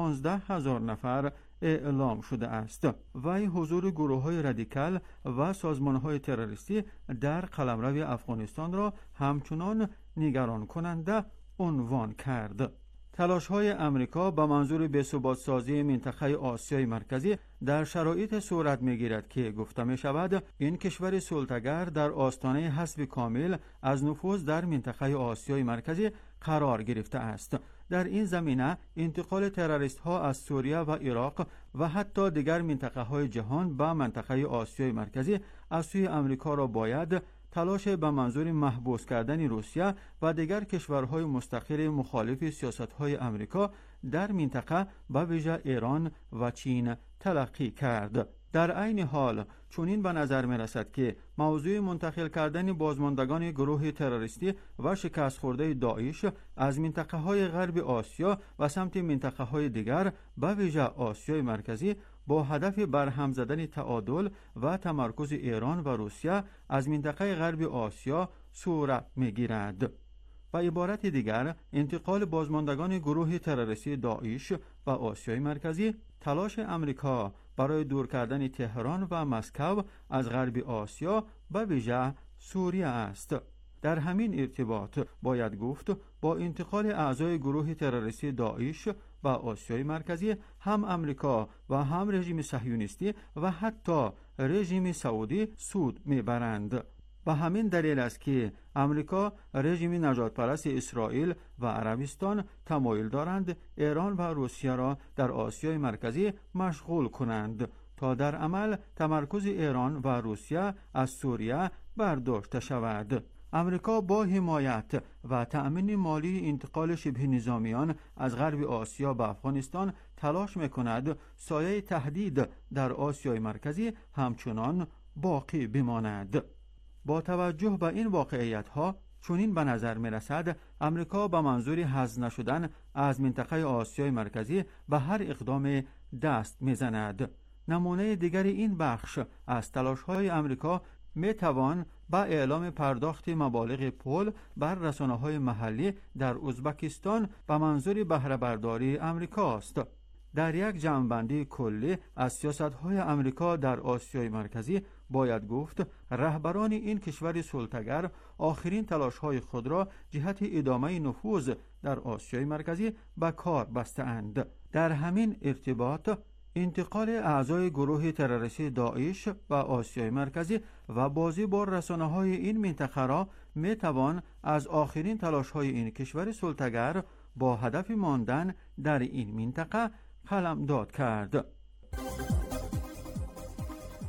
15,000 نفر اعلام شده است. وی حضور گروه‌های رادیکال و سازمان‌های تروریستی در قلمرو افغانستان را همچنان نگران کننده عنوان کرد. تلاش‌های امریکا به منظور بثبات سازی منطقه آسیای مرکزی در شرایط صورت می‌گیرد که گفته می‌شود این کشور سلطه‌گر در آستانه حذف کامل از نفوذ در منطقه آسیای مرکزی قرار گرفته است. در این زمینه انتقال تروریست‌ها از سوریه و عراق و حتی دیگر منطقه‌های جهان به منطقه آسیای مرکزی از سوی امریکا را باید تلاش به منظور محبوس کردن روسیه و دیگر کشورهای مستقر مخالف سیاست‌های امریکا در منطقه به ویژه ایران و چین تلقی کرد. در عین حال چنین به نظر می‌رسد که موضوع منتقل کردن بازماندگان گروه تروریستی و شکست خورده داعش از منطقه‌های غرب آسیا و سمت منطقه‌های دیگر به ویژه آسیای مرکزی با هدف برهم زدن تعادل و تمرکز ایران و روسیه از منطقه غرب آسیا صورت می‌گیرد. به عبارت دیگر، انتقال بازماندگان گروه تروریستی داعش و آسیای مرکزی تلاش امریکا برای دور کردن تهران و مسکو از غرب آسیا به ویژه سوریه است. در همین ارتباط باید گفت با انتقال اعضای گروه تروریستی داعش و آسیای مرکزی هم امریکا و هم رژیم صهیونیستی و حتی رژیم سعودی سود میبرند. و همین دلیل است که امریکا، رژیم نجات پرست اسرائیل و عربستان تمایل دارند ایران و روسیه را در آسیای مرکزی مشغول کنند تا در عمل تمرکز ایران و روسیه از سوریه برداشته شود. امریکا با حمایت و تأمین مالی انتقال شبه نظامیان از غرب آسیا به افغانستان تلاش می‌کند سایه تهدید در آسیای مرکزی همچنان باقی بماند. با توجه به این واقعیت‌ها چنین به نظر می‌رسد امریکا به منظور حذف نشدن از منطقه آسیای مرکزی به هر اقدام دست می‌زند. نمونه دیگر این بخش از تلاش‌های امریکا می‌توان با اعلام پرداخت مبالغ پول بر رسانه‌های محلی در ازبکستان به منظور بهره برداری امریکاست. در یک جمع‌بندی کلی از سیاست‌های امریکا در آسیای مرکزی باید گفت رهبران این کشور سلطه‌گر آخرین تلاش‌های خود را جهت ادامه نفوذ در آسیای مرکزی به کار بسته‌اند. در همین ارتباط انتقال اعضای گروه تروریستی داعش و آسیای مرکزی و بازی با رسانه‌های این منطقه را می‌توان از آخرین تلاش‌های این کشور سلطه‌گر با هدف ماندن در این منطقه قلمداد کرد.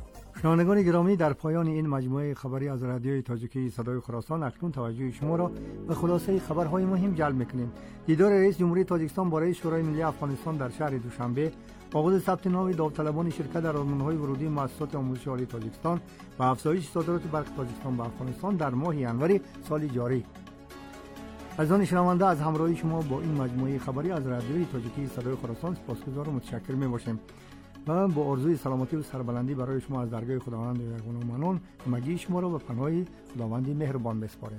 شنوندگان گرامی، در پایان این مجموعه خبری از رادیوی تاجیکی صدای خراسان اکنون توجه شما را به خلاصه خبرهای مهم جلب می‌کنیم. دیدار رئیس جمهوری تاجیکستان با رئیس شورای ملی افغانستان در شهر دوشنبه، آغاز ثبت نام داوطلبان شرکت در آزمون‌های ورودی مؤسسات آموزشی عالی تاجیکستان و افزایش صادرات برق تاجیکستان به افغانستان در ماه ژانویه سال جاری. عزیزان شنونده، از همراهی شما با این مجموعه خبری از رادیوی تاجیکی صدای خراسان سپاسگزار و متشکر می‌باشیم. و با آرزوی سلامتی و سربلندی برای شما از درگاه خداوند یگانه و منان همگی شما را به پناه خداوند مهربان بسپاریم.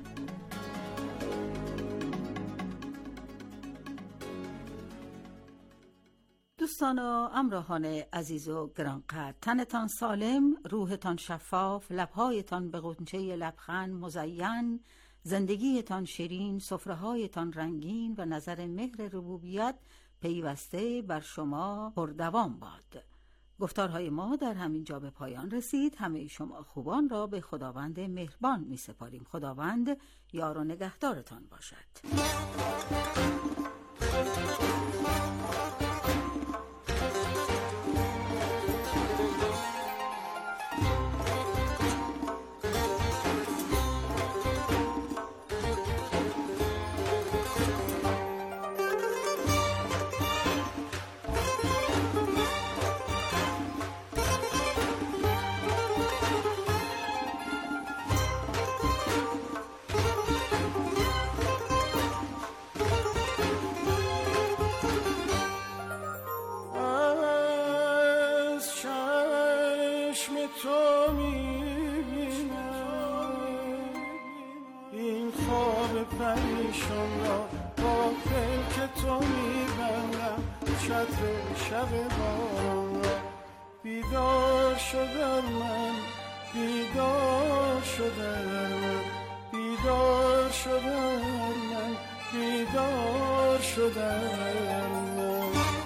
دوستان و همراهان عزیز و گرانقدر، تنتان سالم، روحتان شفاف، لبهایتان به غنچه لبخند مزین، زندگیتان شیرین، سفره‌هایتان رنگین و نظر مهر ربوبیت پیوسته بر شما پردوام باد. گفتارهای ما در همین جا به پایان رسید. همه شما خوبان را به خداوند مهربان می سپاریم. خداوند یار و نگهدارتان باشد. تو میبینم این خواب پریشان را با که تو میبندم چتر شب باران را. بیدار شدم من، بیدار شدم من، بیدار شدم من، بیدار شدم من.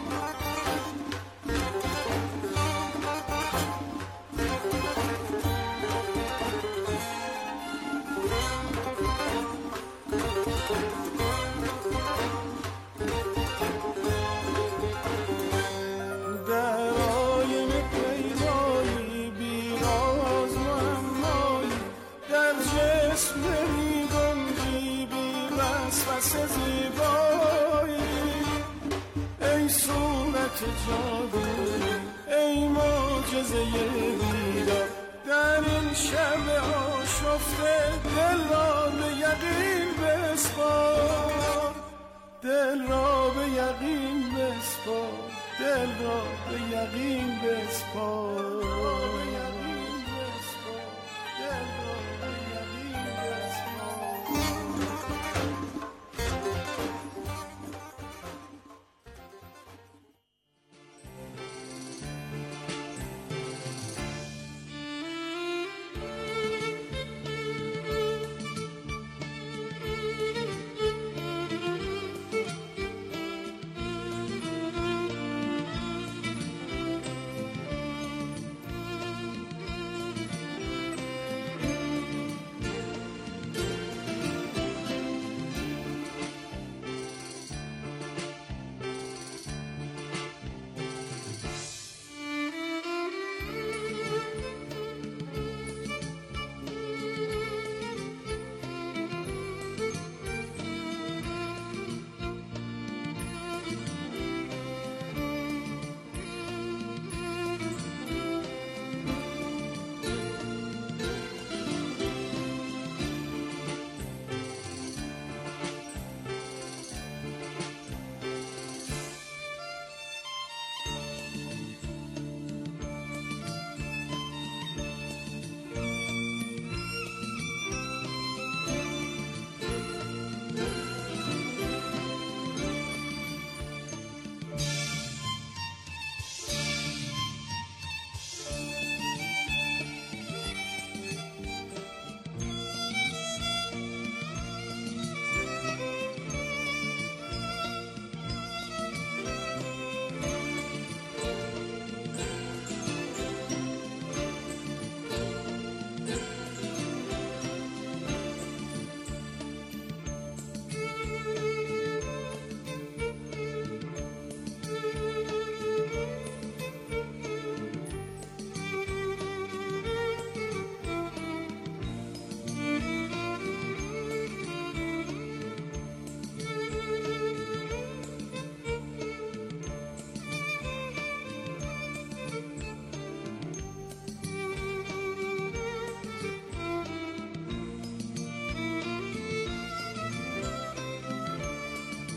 ای صورت جادویی، ای معجزه بیدار، در این شب آشفته دل را به یقین بسپار، دل را به یقین بسپار، دل را به یقین بسپار.